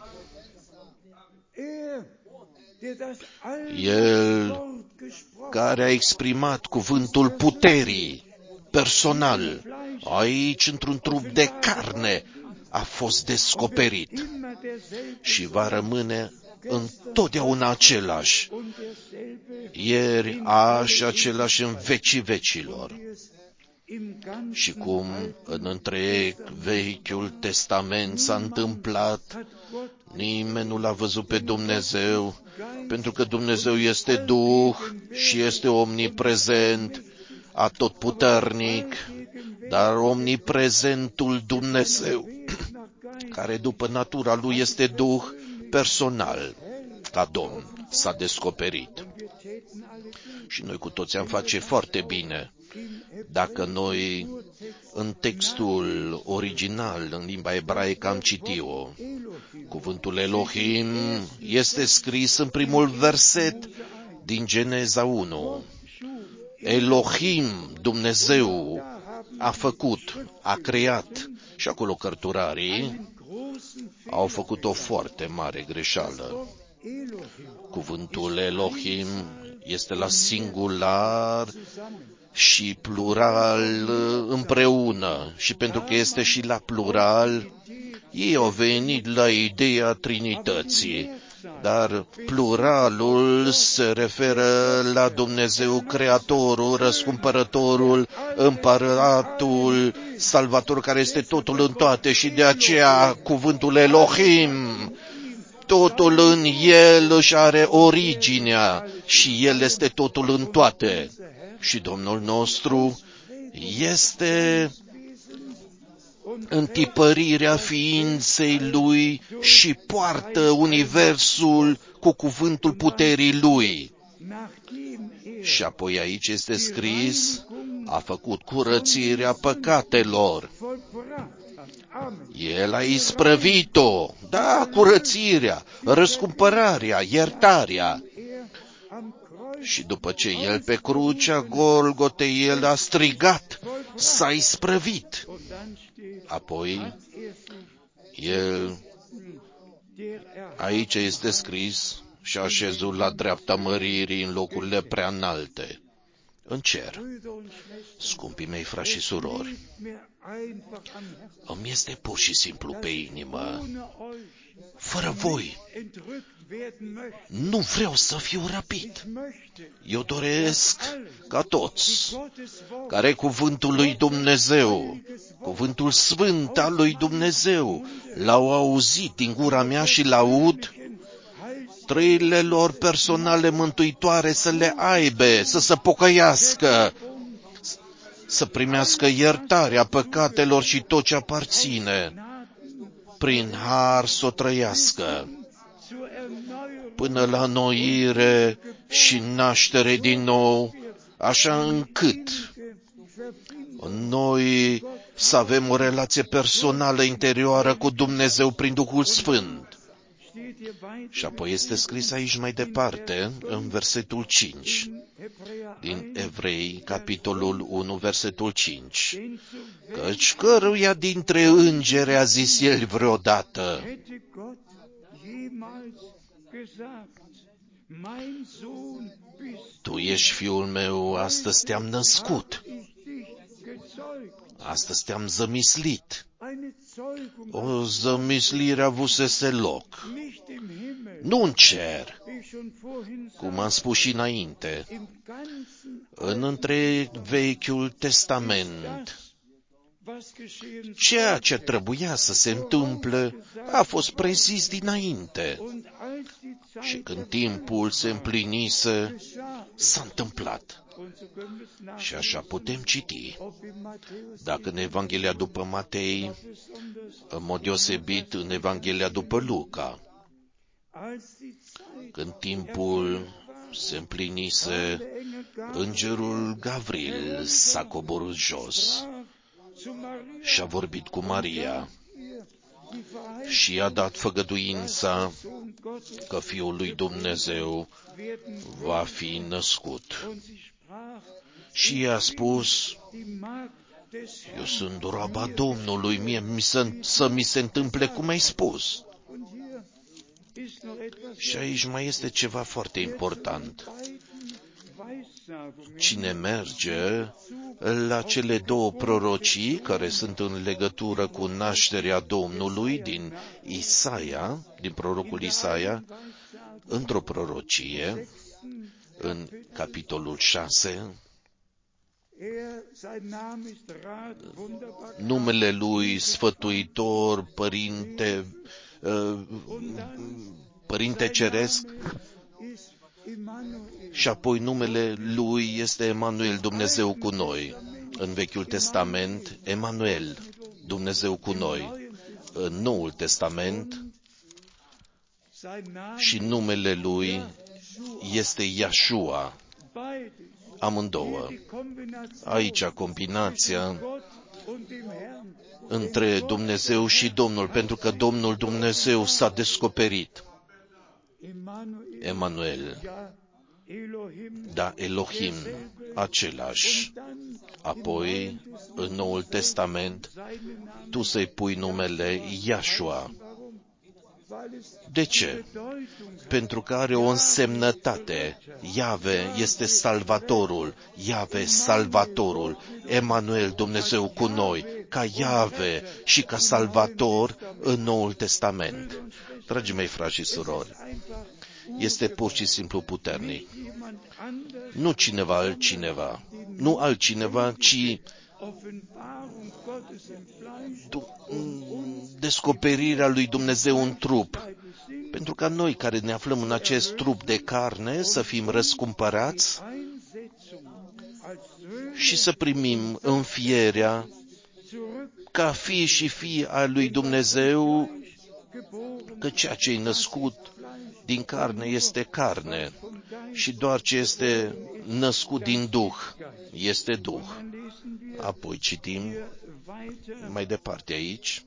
El care a exprimat cuvântul puterii personal, aici într-un trup de carne, a fost descoperit și va rămâne întotdeauna același, ieri, azi și același în vecii vecilor. Și cum în întreg Vechiul Testament s-a întâmplat, nimeni nu l-a văzut pe Dumnezeu, pentru că Dumnezeu este Duh și este omniprezent, atotputernic, dar omniprezentul Dumnezeu, care după natura Lui este Duh personal, ca Domn, s-a descoperit. Și noi cu toți am face foarte bine dacă noi, în textul original, în limba ebraică, am citit-o. Cuvântul Elohim este scris în primul verset din Geneza unu. Elohim, Dumnezeu, a făcut, a creat. Și acolo cărturarii au făcut o foarte mare greșeală. Cuvântul Elohim este la singular și plural împreună. Și pentru că este și la plural, ei au venit la ideea Trinității. Dar pluralul se referă la Dumnezeu Creatorul, Răscumpărătorul, Împăratul, Salvatorul, care este totul în toate. Și de aceea cuvântul Elohim, totul în El își are originea și El este totul în toate. Și Domnul nostru este întipărirea ființei Lui și poartă universul cu cuvântul puterii Lui. Și apoi aici este scris, a făcut curățirea păcatelor. El a isprăvit-o, da, curățirea, răscumpărarea, iertarea. Și după ce El pe crucea Golgotei, El a strigat, s-a isprăvit. Apoi, El, aici este scris, și-a așezut la dreapta măririi în locurile prea înalte, în cer. Scumpii mei frați și surori, îmi este pur și simplu pe inimă. Fără voi, nu vreau să fiu răpit. Eu doresc ca toți care cuvântul lui Dumnezeu, cuvântul sfânt al lui Dumnezeu, l-au auzit din gura mea și l-aud, trăirile lor personale mântuitoare să le aibă, să se pocăiască, să primească iertarea păcatelor și tot ce aparține, prin har să o trăiască, până la înnoire și naștere din nou, așa încât noi să avem o relație personală interioară cu Dumnezeu prin Duhul Sfânt. Și apoi este scris aici mai departe, în versetul cinci, din Evrei, capitolul unu, versetul cinci, căci căruia dintre îngeri a zis El vreodată, Tu ești fiul meu, astăzi te-am născut, astăzi te-am zămislit. O zămislire avusese loc, nu în cer, cum am spus și înainte, în întreg Vechiul Testament. Ceea ce trebuia să se întâmple a fost prezis dinainte. Și când timpul se împlinise, s-a întâmplat. Și așa putem citi. Dacă în Evanghelia după Matei, în mod deosebit în Evanghelia după Luca, când timpul se împlinise, îngerul Gavril s-a coborât jos și a vorbit cu Maria și i-a dat făgăduința că Fiul lui Dumnezeu va fi născut. Și i-a spus: eu sunt roaba Domnului, mie mi să, să mi se întâmple cum ai spus. Și aici mai este ceva foarte important. Cine merge la cele două prorocii care sunt în legătură cu nașterea Domnului din Isaia, din prorocul Isaia, într-o prorocie, în capitolul șase, numele lui Sfătuitor, Părinte, Părinte Ceresc, și apoi numele lui este Emanuel, Dumnezeu cu noi. În Vechiul Testament, Emanuel, Dumnezeu cu noi. În Noul Testament, și numele lui este Iesua. Amândouă. Aici combinația între Dumnezeu și Domnul, pentru că Domnul Dumnezeu s-a descoperit. Emanuel, da, Elohim, același. Apoi, în Noul Testament, tu să-i pui numele Iesua. De ce? Pentru că are o însemnătate. Iave este Salvatorul, Iave Salvatorul, Emanuel, Dumnezeu cu noi, ca Iave și ca Salvator în Noul Testament. Dragii mei frați și surori, este pur și simplu puternic. Nu cineva altcineva, nu altcineva, ci descoperirea lui Dumnezeu în trup. Pentru ca noi care ne aflăm în acest trup de carne să fim răscumpărați și să primim înfierea ca fii și fii al lui Dumnezeu, că ceea ce e născut din carne este carne și doar ce este născut din Duh este Duh. Apoi citim mai departe aici,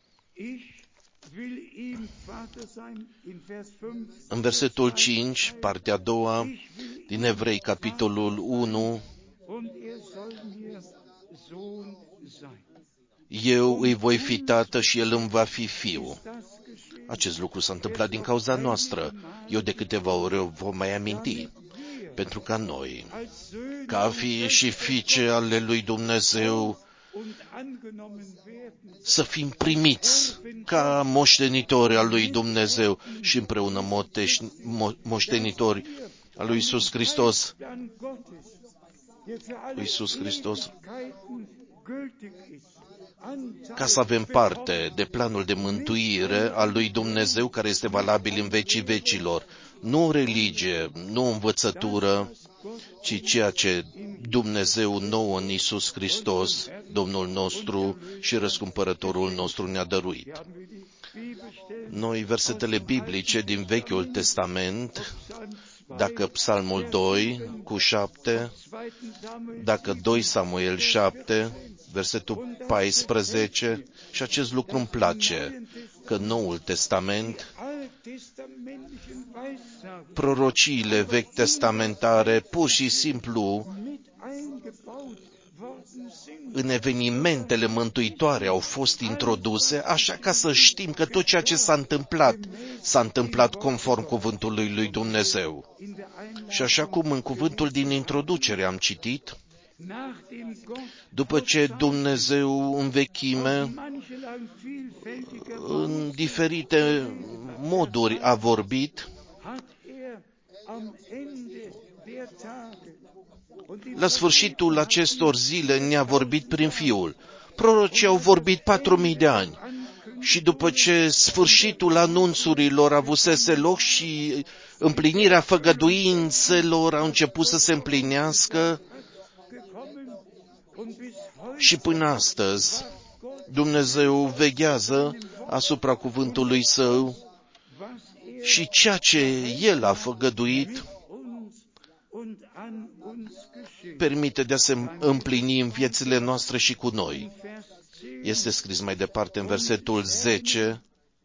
în versetul cinci, partea a doua, din Evrei, capitolul unu, eu îi voi fi tată și el îmi va fi fiu. Acest lucru s-a întâmplat din cauza noastră. Eu de câteva ori o vom mai aminti. Pentru ca noi, ca fii și fiice ale lui Dumnezeu, să fim primiți ca moștenitori al lui Dumnezeu și împreună motești, mo, moștenitori al lui Iisus Hristos. Iisus Hristos, ca să avem parte de planul de mântuire al lui Dumnezeu care este valabil în vecii vecilor. Nu religie, nu învățătură, ci ceea ce Dumnezeu nouă în Iisus Hristos, Domnul nostru și Răscumpărătorul nostru ne-a dăruit. Noi, versetele biblice din Vechiul Testament, dacă Psalmul doi cu șapte, dacă doi Samuel șapte, versetul paisprezece, și acest lucru îmi place, că Noul Testament, prorociile vechi testamentare, pur și simplu în evenimentele mântuitoare au fost introduse, așa ca să știm că tot ceea ce s-a întâmplat, s-a întâmplat conform cuvântului lui Dumnezeu. Și așa cum în cuvântul din introducere am citit, după ce Dumnezeu în vechime, în diferite moduri a vorbit, la sfârșitul acestor zile ne-a vorbit prin Fiul. Prorocii au vorbit patru mii de ani și după ce sfârșitul anunțurilor avusese loc și împlinirea făgăduințelor a început să se împlinească, și până astăzi Dumnezeu veghează asupra cuvântului Său și ceea ce El a făgăduit permite de a se împlini în viețile noastre și cu noi. Este scris mai departe în versetul zece,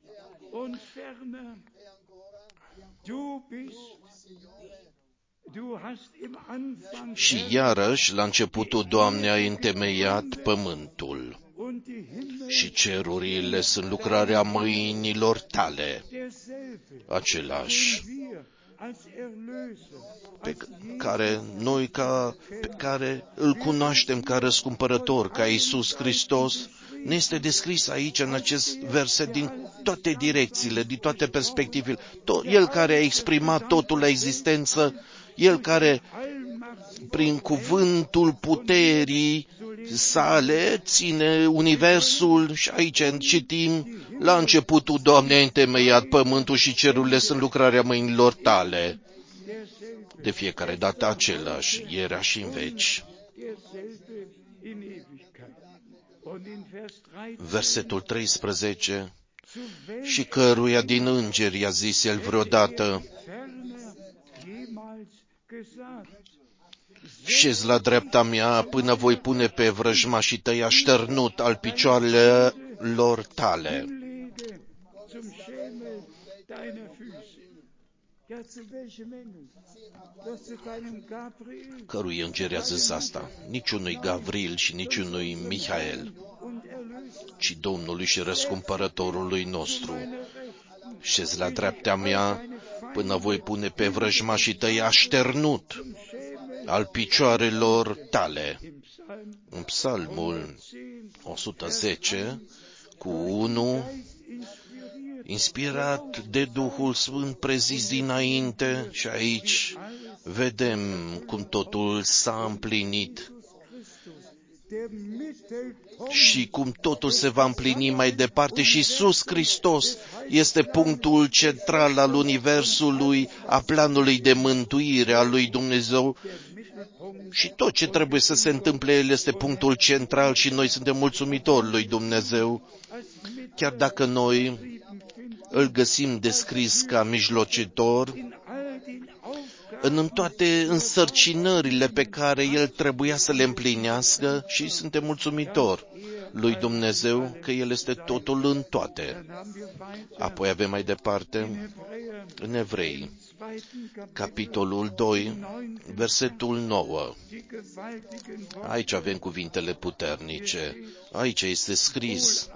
și iarăși, la începutul, Doamne, ai întemeiat pământul și cerurile sunt lucrarea mâinilor tale. Același pe care noi ca, pe care îl cunoaștem ca răscumpărător, ca Iisus Hristos, ne este descris aici în acest verset din toate direcțiile, din toate perspectivele. El care a exprimat totul la existență, El care prin cuvântul puterii sale ține universul, și aici citim, la începutul, Doamne, ai întemeiat pământul și cerurile sunt lucrarea mâinilor tale. De fiecare dată același, era și în veci. Versetul treisprezece, și căruia din îngeri a zis El vreodată, șezi la dreapta mea până voi pune pe vrăjmașii tăi așternut al picioarelor tale. Cărui înger a zis asta? Niciunui Gavril și niciunui Mihael, ci Domnului și răscumpărătorului nostru. Șezi la dreapta mea până voi pune pe vrăjmașii tăi așternut al picioarelor tale. În Psalmul o sută zece, cu unu, inspirat de Duhul Sfânt prezis dinainte, și aici vedem cum totul s-a împlinit și cum totul se va împlini mai departe. Și Iisus Hristos este punctul central al universului, a planului de mântuire al lui Dumnezeu, și tot ce trebuie să se întâmple, El este punctul central și noi suntem mulțumitori lui Dumnezeu, chiar dacă noi îl găsim descris ca mijlocitor în toate însărcinările pe care El trebuia să le împlinească, și suntem mulțumitori lui Dumnezeu că El este totul în toate. Apoi avem mai departe în Evrei, capitolul doi, versetul nouă. Aici avem cuvintele puternice. Aici este scris: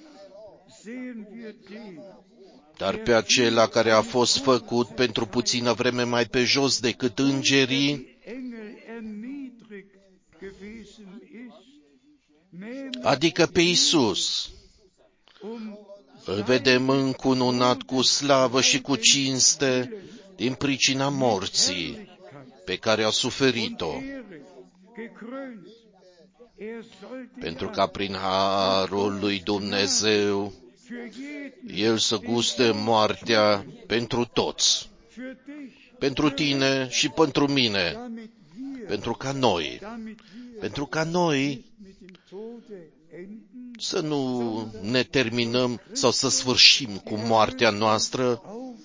dar pe acela care a fost făcut pentru puțină vreme mai pe jos decât îngerii, adică pe Iisus, îl vedem încununat cu slavă și cu cinste din pricina morții pe care a suferit-o, pentru ca prin harul lui Dumnezeu El să guste moartea pentru toți, pentru tine și pentru mine, pentru ca noi, pentru ca noi să nu ne terminăm sau să sfârșim cu moartea noastră,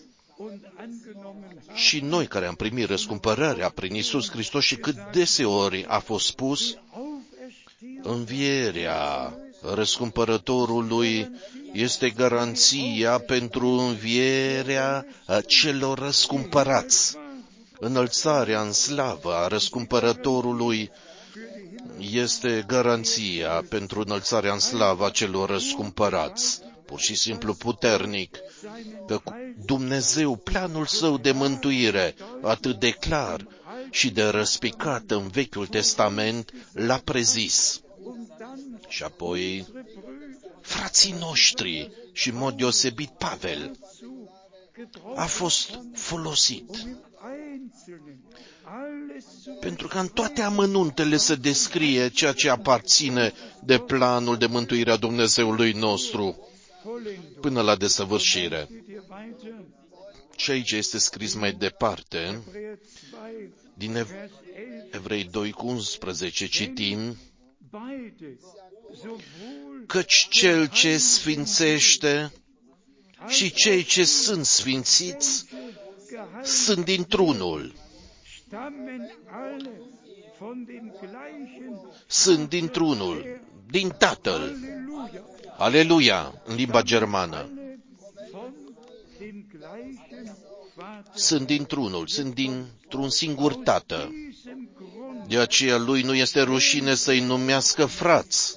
și noi care am primit răscumpărarea prin Iisus Hristos. Și cât deseori a fost spus, învierea răscumpărătorului este garanția pentru învierea celor răscumpărați. Înălțarea în slavă a răscumpărătorului este garanția pentru înălțarea în slavă a celor răscumpărați. Pur și simplu puternic, că Dumnezeu, planul său de mântuire, atât de clar și de răspicat în Vechiul Testament, l-a prezis. Și apoi, frații noștri, și în mod deosebit Pavel, a fost folosit pentru că în toate amănuntele se descrie ceea ce aparține de planul de mântuire a Dumnezeului nostru până la desăvârșire. Și aici este scris mai departe, din Evrei doi cu unsprezece citim, căci cel ce sfințește și cei ce sunt sfințiți sunt dintr-unul. Sunt dintr-unul, din Tatăl. Aleluia, în limba germană. Sunt dintr-unul, sunt dintr-un singur Tată. De aceea lui nu este rușine să-i numească frați.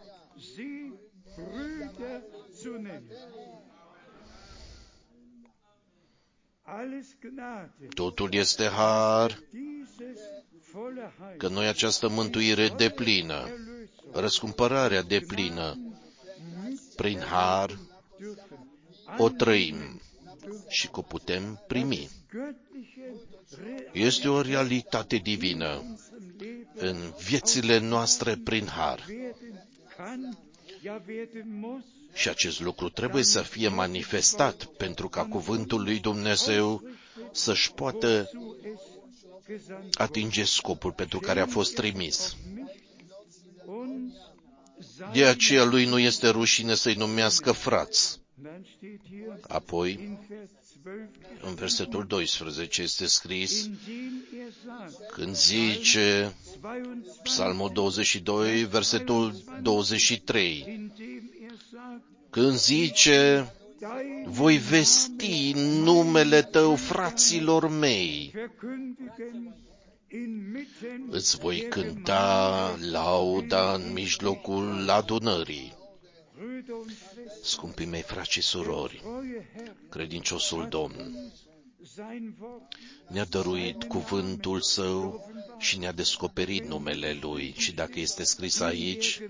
Totul este har, că noi această mântuire deplină, răscumpărarea deplină, prin har, o trăim și că o putem primi. Este o realitate divină în viețile noastre prin har. Și acest lucru trebuie să fie manifestat pentru ca cuvântul lui Dumnezeu să-și poată atinge scopul pentru care a fost trimis. De aceea lui nu este rușine să-i numească frați. Apoi, în versetul doisprezece este scris, când zice, Psalmul douăzeci și doi, versetul douăzeci și trei, când zice, voi vesti numele tău fraților mei, îți voi cânta lauda în mijlocul adunării. Scumpii mei frați și surori, credinciosul Domn ne-a dăruit cuvântul Său și ne-a descoperit numele Lui. Și dacă este scris aici,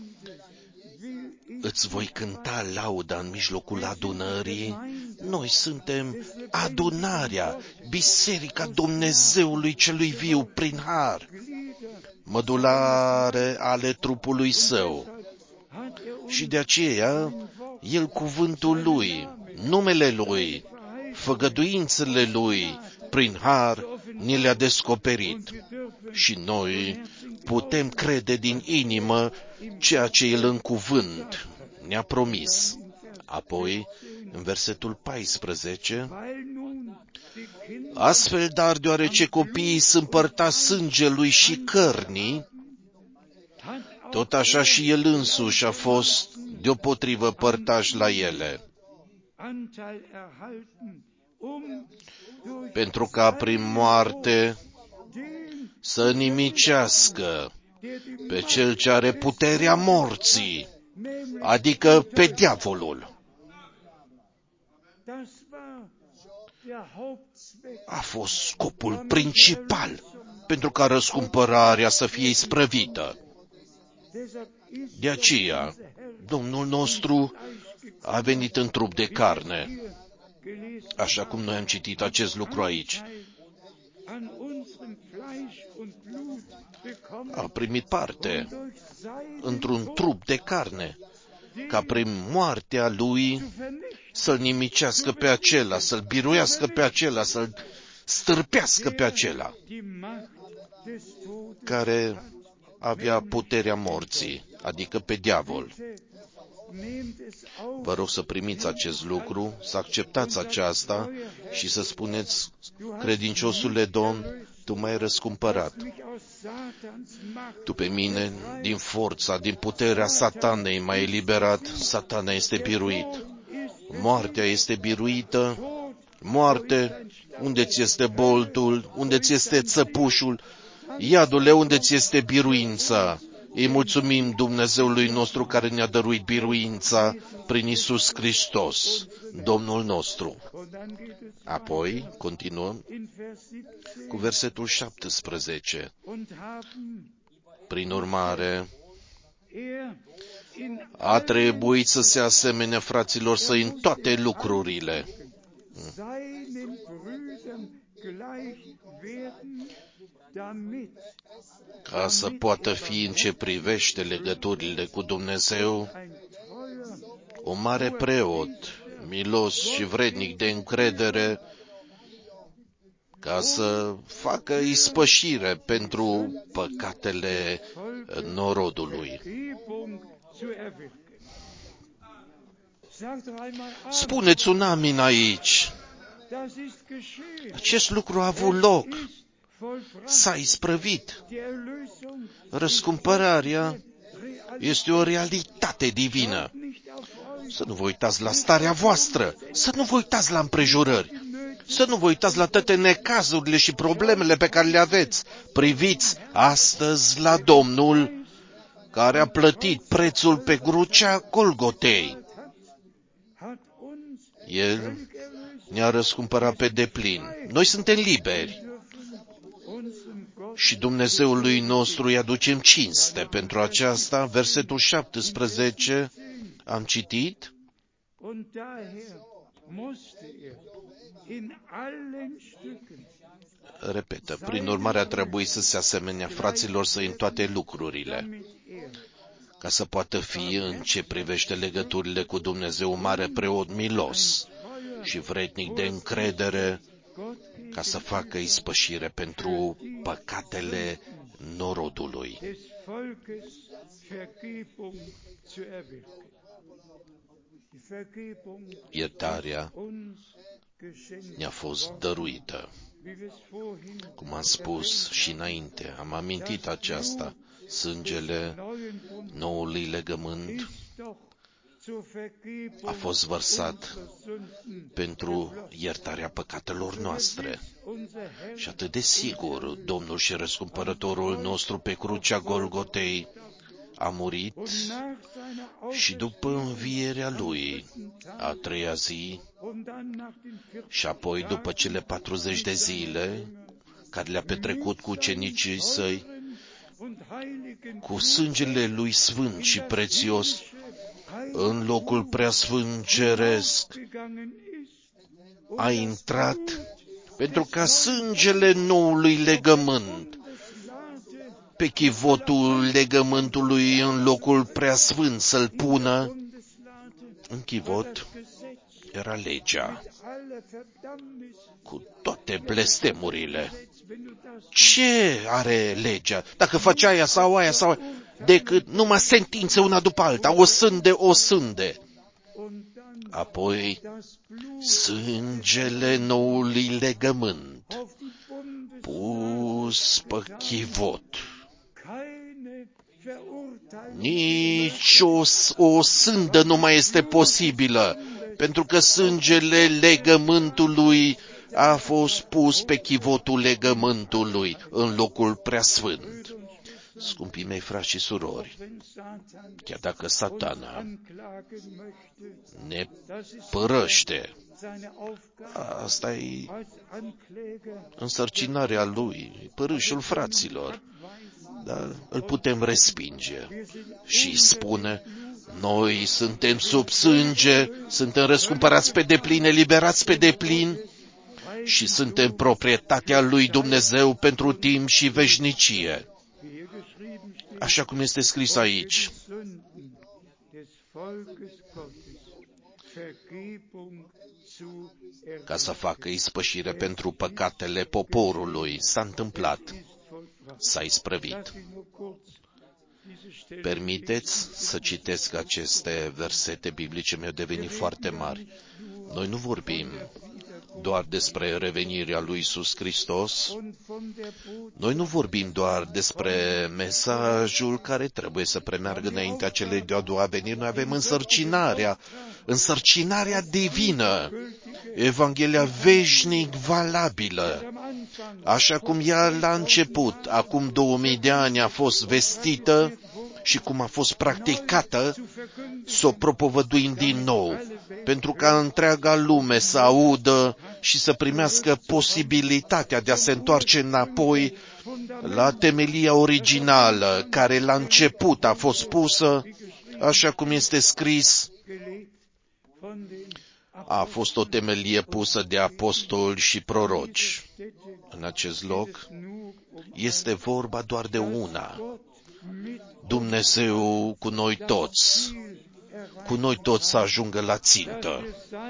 îți voi cânta lauda în mijlocul adunării, noi suntem adunarea, Biserica Dumnezeului celui viu prin har, mădulare ale trupului Său. Și de aceea, El cuvântul Lui, numele Lui, făgăduințele Lui, prin har, ni le-a descoperit. Și noi putem crede din inimă ceea ce El în cuvânt ne-a promis. Apoi, în versetul paisprezece, astfel, dar deoarece copiii sunt părtași sângelui și cărnii, tot așa și El însuși a fost deopotrivă părtaș la ele, pentru ca prin moarte să nimicească pe cel ce are puterea morții, adică pe diavolul. A fost scopul principal pentru ca răscumpărarea să fie isprăvită. De aceea, Domnul nostru a venit în trup de carne, așa cum noi am citit acest lucru aici. A primit parte într-un trup de carne, ca prin moartea Lui să-l nimicească pe acela, să-l biruiască pe acela, să-l stârpească pe acela care avea puterea morții, adică pe diavol. Vă rog să primiți acest lucru, să acceptați aceasta și să spuneți, credinciosule Domn, Tu m-ai răscumpărat. Tu pe mine, din forța, din puterea satanei m-ai eliberat, satana este biruit. Moartea este biruită. Moarte, unde ți este boltul, unde ți este țăpușul, Iadule, unde ți este biruința? Îi mulțumim Dumnezeului nostru care ne-a dăruit biruința prin Iisus Hristos, Domnul nostru. Apoi, continuăm cu versetul șaptesprezece. Prin urmare, a trebuit să se asemene fraților săi în toate lucrurile. Ca să poată fi în ce privește legăturile cu Dumnezeu, un mare preot, milos și vrednic de încredere, ca să facă ispășire pentru păcatele norodului. Spuneți un amin aici. Acest lucru a avut loc. S-a isprăvit. Răscumpărarea este o realitate divină. Să nu vă uitați la starea voastră, să nu vă uitați la împrejurări, să nu vă uitați la toate necazurile și problemele pe care le aveți. Priviți astăzi la Domnul care a plătit prețul pe crucea Golgotei. El ne-a răscumpărat pe deplin. Noi suntem liberi și Dumnezeului nostru îi aducem cinste pentru aceasta. Versetul șaptesprezece am citit. Repetă, prin urmare a trebuit să se asemenea fraților săi în toate lucrurile, ca să poată fi în ce privește legăturile cu Dumnezeu mare preot milos și vrednic de încredere, ca să facă ispășire pentru păcatele norodului. Iertarea ne-a fost dăruită. Cum am spus și înainte, am amintit aceasta, sângele noului legământ a fost vărsat pentru iertarea păcatelor noastre. Și atât de sigur, Domnul și Răscumpărătorul nostru pe crucea Golgotei a murit și după învierea Lui, a treia zi, și apoi după cele patruzeci de zile care le-a petrecut cu ucenicii săi, cu sângele Lui sfânt și prețios, în locul preasfânt ceresc, a intrat pentru ca sângele noului legământ pe chivotul legământului în locul preasfânt să-l pună. În chivot era legea, cu toate blestemurile. Ce are legea? Dacă faci aia sau aia sau aia, decât numai sentințe una după alta, o sânde, o sânde. Apoi, sângele noului legământ, pus pe chivot. Nici o, o sândă nu mai este posibilă, pentru că sângele legământului a fost pus pe chivotul legământului în locul preasfânt. Scumpii mei frați și surori, chiar dacă Satana ne părăște, asta e însărcinarea lui, părâșul fraților, dar îl putem respinge și spune: noi suntem sub sânge, suntem răscumpărați pe deplin, eliberați pe deplin și suntem proprietatea lui Dumnezeu pentru timp și veșnicie. Așa cum este scris aici. Ca să facă ispășire pentru păcatele poporului. S-a întâmplat. S-a isprăvit. Permiteți să citesc aceste versete biblice, mi-au devenit foarte mari. Noi nu vorbim doar despre revenirea lui Iisus Hristos. Noi nu vorbim doar despre mesajul care trebuie să premeargă înaintea celei de-a doua veniri. Noi avem însărcinarea, însărcinarea divină, Evanghelia veșnic valabilă. așa cum ea la început, acum două mii de ani, a fost vestită și cum a fost practicată, să o propovăduim din nou, pentru ca întreaga lume să audă și să primească posibilitatea de a se întoarce înapoi la temelia originală, care la început a fost pusă, așa cum este scris, a fost o temelie pusă de apostoli și proroci. În acest loc este vorba doar de una. Dumnezeu cu noi toți, cu noi toți să ajungă la țintă.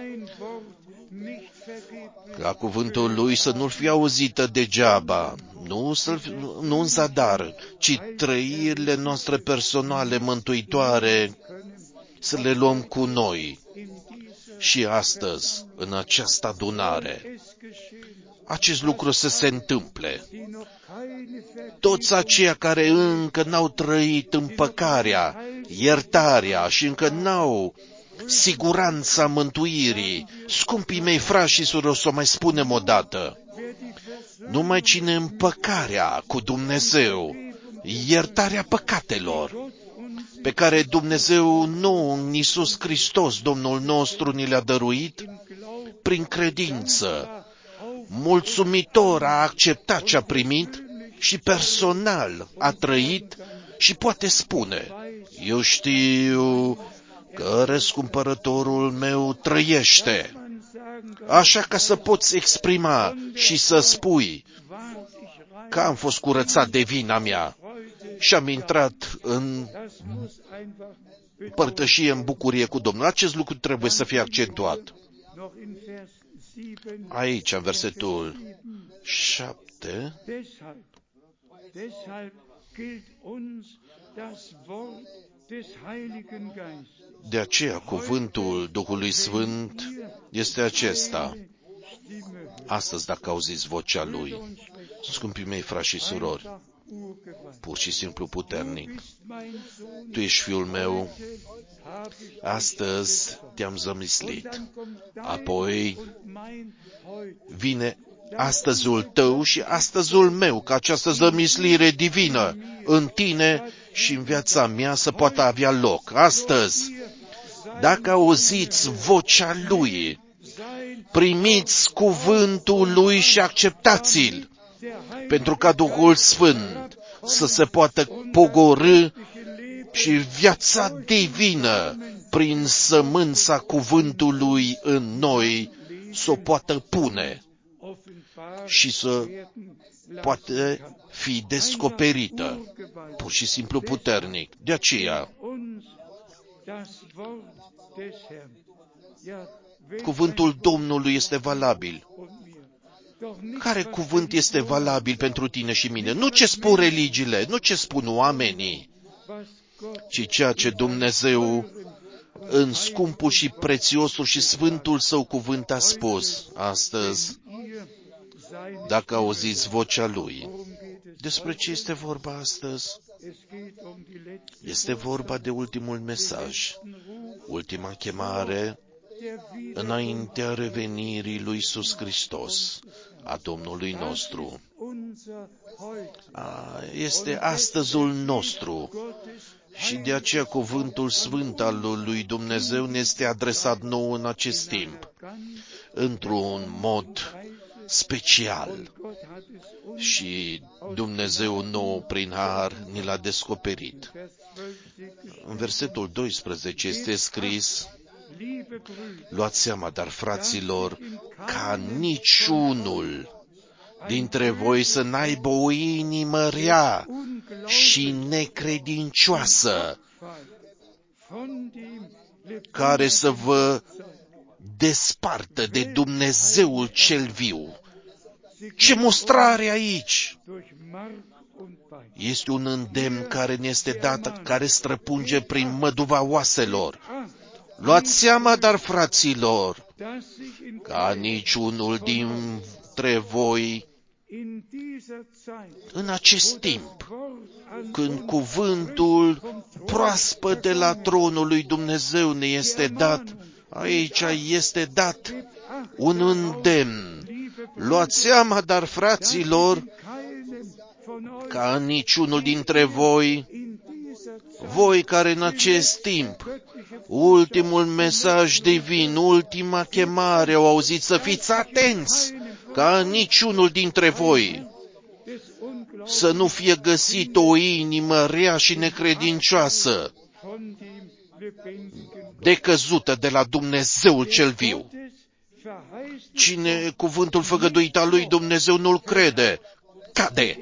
Ca cuvântul Lui să nu-l fie auzită degeaba, nu, nu în zadar, ci trăirile noastre personale mântuitoare să le luăm cu noi. Și astăzi, în această adunare, acest lucru să se întâmple. Toți aceia care încă n-au trăit împăcarea, iertarea și încă n-au siguranța mântuirii, scumpii mei frați și surori, să o mai spunem o dată, numai cine împăcarea cu Dumnezeu, iertarea păcatelor, pe care Dumnezeu nou în Iisus Hristos, Domnul nostru, ni le-a dăruit, prin credință, mulțumitor a acceptat ce a primit și personal a trăit și poate spune, eu știu că răscumpărătorul meu trăiește. Așa ca să poți exprima și să spui că am fost curățat de vina mea și am intrat în părtășie, în bucurie cu Domnul. Acest lucru trebuie să fie accentuat. Aici, în versetul șapte, de aceea cuvântul Duhului Sfânt este acesta. Astăzi, dacă auziți vocea Lui, scumpii mei frați și surori, pur și simplu puternic, Tu ești Fiul meu, astăzi te-am zămislit. Apoi vine astăzul tău și astăzul meu, ca această zămislire divină în tine și în viața mea să poată avea loc. Astăzi, dacă auziți vocea Lui, primiți cuvântul Lui și acceptați-l, pentru ca Duhul Sfânt să se poată pogorî și viața divină prin sămânța cuvântului în noi să o poată pune și să poate fi descoperită, pur și simplu puternic. De aceea, cuvântul Domnului este valabil. Care cuvânt este valabil pentru tine și mine? Nu ce spun religiile, nu ce spun oamenii, ci ceea ce Dumnezeu în scumpul și prețiosul și sfântul Său cuvânt a spus astăzi. Dacă auziți vocea Lui, despre ce este vorba astăzi? Este vorba de ultimul mesaj, ultima chemare înaintea revenirii lui Iisus Hristos, a Domnului nostru. A, este astăzul nostru și de aceea cuvântul sfânt al lui Dumnezeu ne este adresat nou în acest timp, într-un mod special. Și Dumnezeu nou, prin har, ni l-a descoperit. În versetul doisprezece este scris: luați seama, dar fraților, ca niciunul dintre voi să n-aibă o inimă rea și necredincioasă, care să vă despartă de Dumnezeul cel viu. Ce mostrare aici! Este un îndemn care ne este dat, care străpunge prin măduva oaselor. Luați seama, dar, fraților, ca niciunul dintre voi în acest timp, când cuvântul proaspăt de la tronul lui Dumnezeu ne este dat, aici este dat un îndemn. Luați seama, dar, fraților, ca niciunul dintre voi, voi care în acest timp, ultimul mesaj divin, ultima chemare au auzit, să fiți atenți, ca niciunul dintre voi să nu fie găsit o inimă rea și necredincioasă, decăzută de la Dumnezeul cel viu. Cine cuvântul făgăduit al lui Dumnezeu nu-l crede, cade.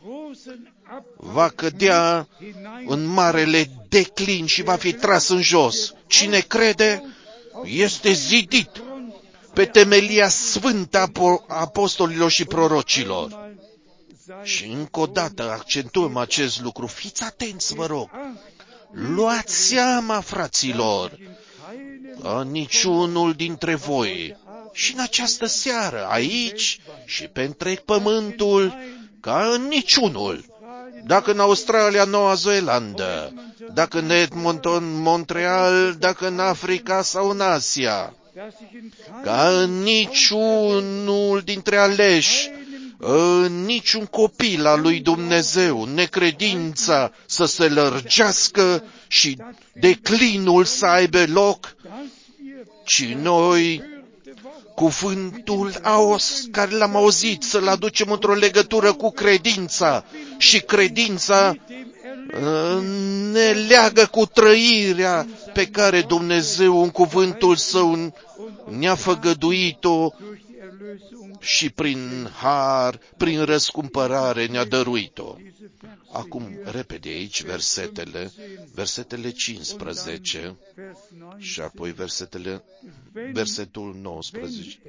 Va cădea în marele declin și va fi tras în jos. Cine crede este zidit pe temelia sfântă a apostolilor și prorocilor. Și încă o dată accentuăm acest lucru. Fiți atenți, vă rog. Luați seama, fraților, că niciunul dintre voi, și în această seară, aici și pe întreg pământul, ca în niciunul, dacă în Australia, Noua Zeelandă, dacă în Edmonton, Montreal, dacă în Africa sau în Asia, ca în niciunul dintre aleși, în niciun copil al lui Dumnezeu, necredința să se lărgească și declinul să aibă loc, ci noi cuvântul aos care l-am auzit să-l aducem într-o legătură cu credința și credința ne leagă cu trăirea pe care Dumnezeu în cuvântul Său ne-a făgăduit-o și prin har, prin răscumpărare ne-a dăruit-o. Acum, repede aici, versetele, versetele cincisprezece și apoi versetele, versetul nouăsprezece.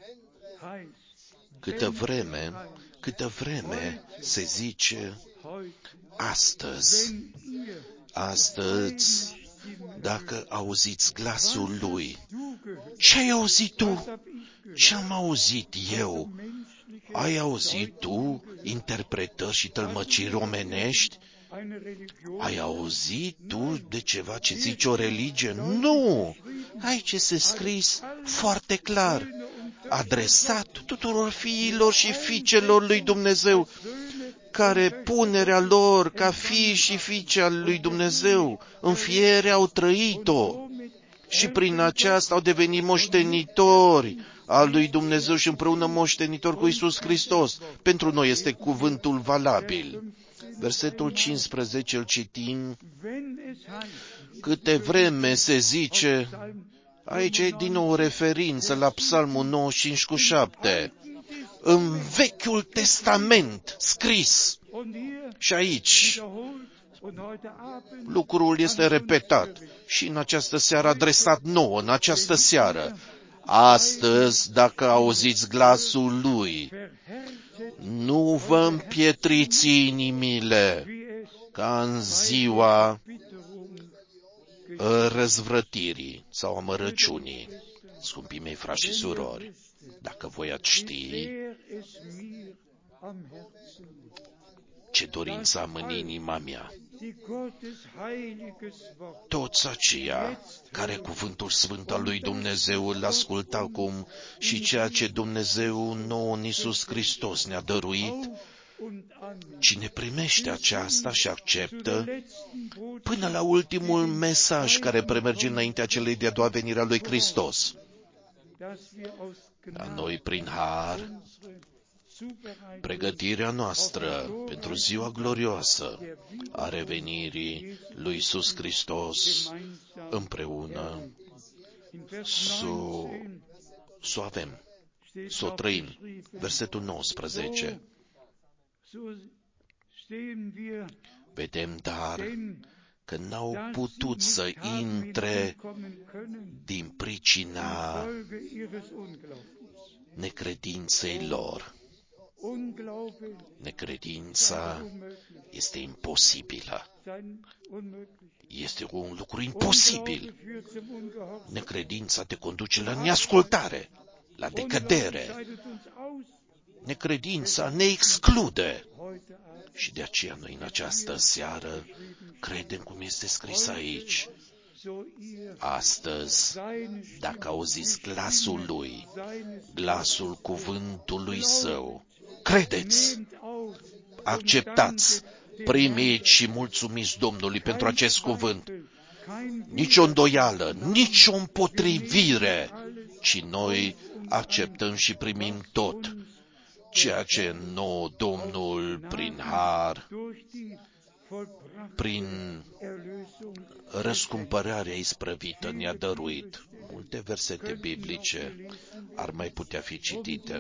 Câtă vreme, câtă vreme se zice astăzi, astăzi, dacă auziți glasul Lui. Ce ai auzit tu? Ce am auzit eu? Ai auzit tu interpretări și tălmăciri omenești? Ai auzit tu de ceva ce zice o religie? Nu! Aici este scris foarte clar, adresat tuturor fiilor și fiicelor lui Dumnezeu, care punerea lor ca fii și fiice al lui Dumnezeu în fiere au trăit-o și prin aceasta au devenit moștenitori al lui Dumnezeu și împreună moștenitori cu Iisus Hristos. Pentru noi este cuvântul valabil. Versetul cincisprezece îl citim. Câte vreme se zice, aici e din nou o referință la Psalmul nouăzeci și cinci cu șapte, în Vechiul Testament scris. Și aici lucrul este repetat și în această seară adresat nouă, în această seară. Astăzi, dacă auziți glasul Lui, nu vă împietriți inimile ca în ziua răzvrătirii sau amărăciunii. Scumpii mei frați și surori, dacă voi ați ști ce dorință am în inima mea, toți aceia care cuvântul sfânt al lui Dumnezeu îl ascultă acum și ceea ce Dumnezeu nouă în Iisus Hristos ne-a dăruit, cine primește aceasta și acceptă, până la ultimul mesaj care premerge înaintea celei de-a doua venire a lui Hristos, la noi prin har, pregătirea noastră pentru ziua glorioasă a revenirii lui Iisus Hristos împreună să o avem, să o trăim. Versetul nouăsprezece. Vedem dar că n-au putut să intre din pricina necredinței lor. Necredința este imposibilă. Este un lucru imposibil. Necredința te conduce la neascultare, la decădere. Necredința ne exclude. Și de aceea noi în această seară credem cum este scris aici. Astăzi, dacă auziți glasul Lui, glasul cuvântului Său, credeți, acceptați, primiți și mulțumiți Domnului pentru acest cuvânt. Nici o îndoială, nici o împotrivire, ci noi acceptăm și primim tot, ceea ce nouă Domnul, prin har, prin răscumpărarea isprăvită ne-a dăruit. Multe versete biblice ar mai putea fi citite.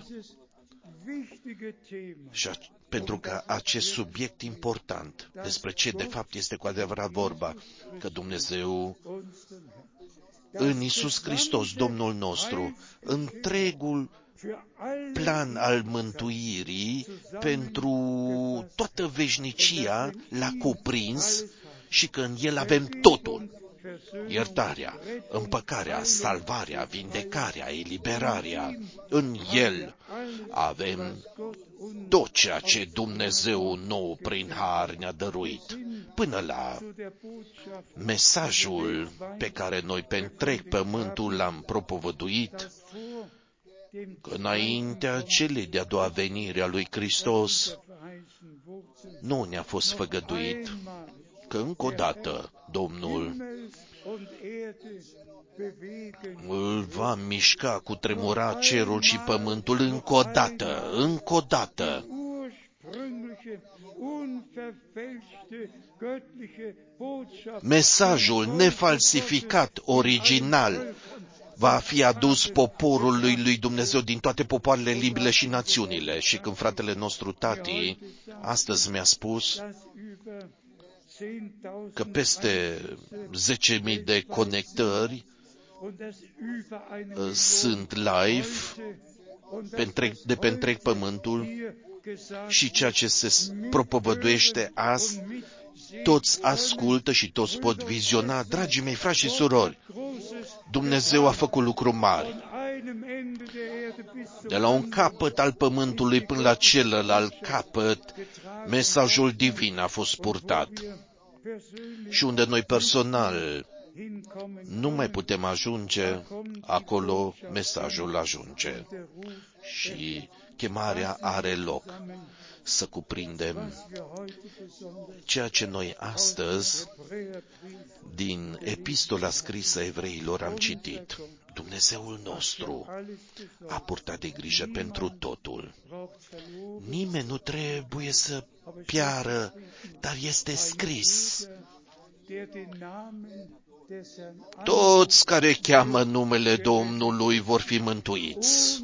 Și a, pentru că acest subiect important, despre ce de fapt este cu adevărat vorba, că Dumnezeu în Iisus Hristos, Domnul nostru, întregul plan al mântuirii pentru toată veșnicia l-a cuprins și că în El avem totul. Iertarea, împăcarea, salvarea, vindecarea, eliberarea. În El avem tot ceea ce Dumnezeu nou prin har ne-a dăruit, până la mesajul pe care noi pe întreg pământul l-am propovăduit, că înaintea celei de-a doua venire a lui Hristos nu ne-a fost făgăduit, că încă o dată Domnul îl va mișca cu tremura cerul și pământul încă o dată, încă o dată. Mesajul nefalsificat, original, va fi adus poporului lui Dumnezeu din toate popoarele, limbile și națiunile. Și când fratele nostru Tati astăzi mi-a spus că peste zece mii de conectări sunt live de pe întreg pământul și ceea ce se propovăduiește azi, toți ascultă și toți pot viziona. Dragii mei, frați și surori, Dumnezeu a făcut lucruri mari. De la un capăt al pământului până la celălalt capăt, mesajul divin a fost purtat. Și unde noi personal nu mai putem ajunge, acolo mesajul ajunge. Și chemarea are loc să cuprindem ceea ce noi astăzi, din epistola scrisă evreilor, am citit. Dumnezeul nostru a purtat de grijă pentru totul. Nimeni nu trebuie să piară, dar este scris: toți care cheamă numele Domnului vor fi mântuiți.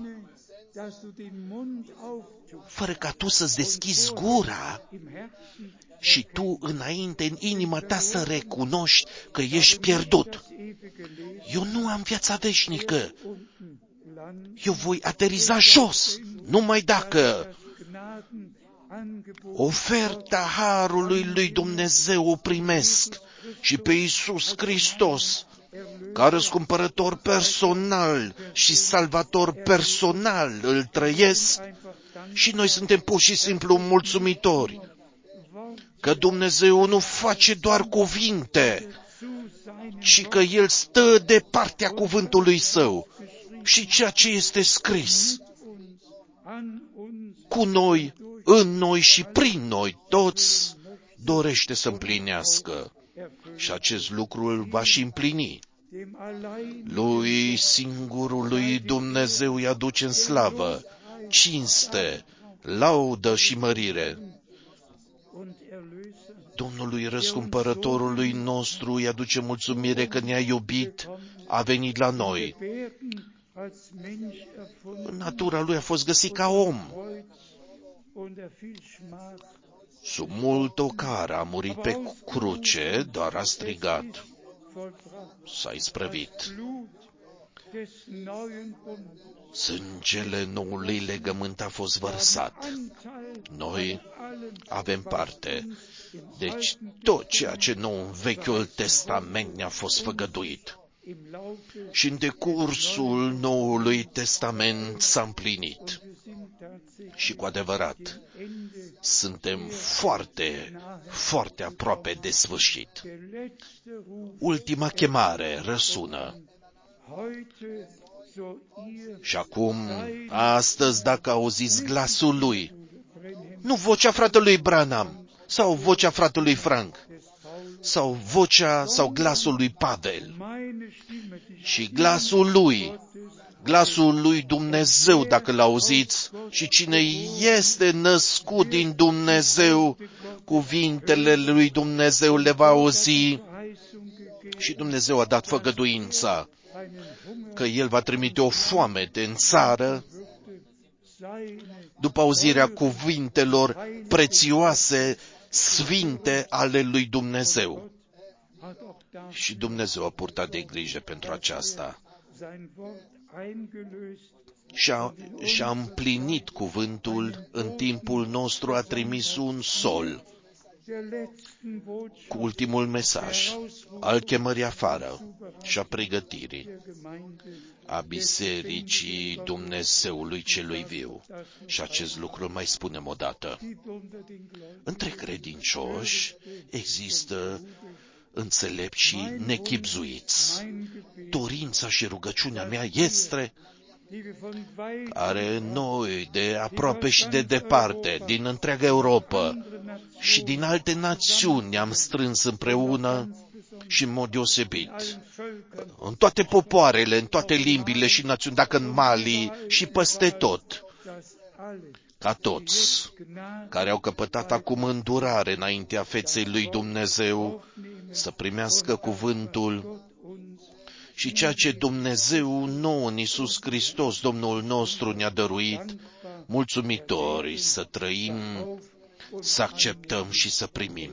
Fără ca tu să-ți deschizi gura și tu înainte în inima ta să recunoști că ești pierdut. Eu nu am viața veșnică. Eu voi ateriza jos, numai dacă oferta harului lui Dumnezeu o primesc și pe Iisus Hristos ca răscumpărător personal și salvator personal îl trăiesc, și noi suntem pur și simplu mulțumitori că Dumnezeu nu face doar cuvinte, ci că El stă de partea cuvântului Său și ceea ce este scris cu noi, în noi și prin noi toți dorește să împlinească. Și acest lucru îl va și împlini. Lui singurului Dumnezeu îi aduce în slavă, cinste, laudă și mărire. Domnului răscumpărătorului nostru îi aduce mulțumire că ne-a iubit, a venit la noi. Natura lui a fost găsit ca om. Sub mult ocară a murit pe cruce, dar a strigat: s-a isprăvit. Sângele noului legământ a fost vărsat. Noi avem parte. Deci tot ceea ce nou în Vechiul Testament ne-a fost făgăduit și în decursul Noului Testament s-a împlinit. Și cu adevărat, suntem foarte, foarte aproape de sfârșit. Ultima chemare răsună. Și acum, astăzi, dacă auziți glasul lui, nu vocea fratelui Branham, sau vocea fratelui Frank, sau vocea sau glasul lui Pavel, și glasul lui, glasul lui Dumnezeu, dacă l-auziți, și cine este născut din Dumnezeu, cuvintele lui Dumnezeu le va auzi, și Dumnezeu a dat făgăduința că El va trimite o foamete în țară după auzirea cuvintelor prețioase, sfinte ale lui Dumnezeu. Și Dumnezeu a purtat de grijă pentru aceasta. Și-a, și-a împlinit cuvântul în timpul nostru, a trimis un sol cu ultimul mesaj al chemării afară și a pregătirii a Bisericii Dumnezeului Celui Viu. Și acest lucru îl mai spunem odată. Între credincioși există înțelepți și nechibzuiți. Dorința și rugăciunea mea este care noi, de aproape și de departe, din întreaga Europa și din alte națiuni ne-am strâns împreună și în mod deosebit, în toate popoarele, în toate limbile și națiuni, dacă în Mali și peste tot, ca toți care au căpătat acum îndurare înaintea feței lui Dumnezeu să primească cuvântul și ceea ce Dumnezeu nouă în Iisus Hristos, Domnul nostru, ne-a dăruit, mulțumitori să trăim, să acceptăm și să primim.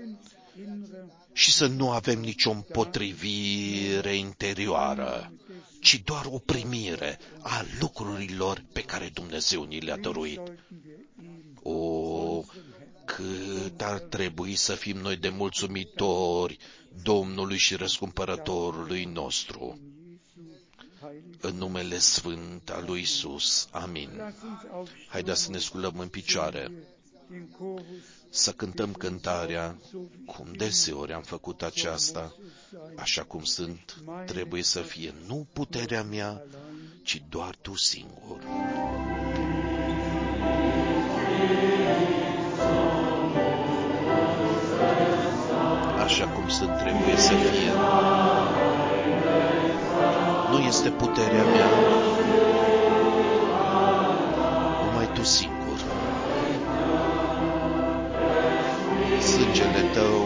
Și să nu avem nicio împotrivire interioară, ci doar o primire a lucrurilor pe care Dumnezeu ni le-a dăruit. O, cât ar trebui să fim noi de mulțumitori Domnului și Răscumpărătorului nostru. În numele sfânt al lui Iisus. Amin. Haideți să ne sculăm în picioare, să cântăm cântarea, cum deseori am făcut aceasta, așa cum sunt, trebuie să fie nu puterea mea, ci doar Tu singur. Așa cum sunt, trebuie să fie. Nu este puterea mea, numai Tu singur. Sângele Tău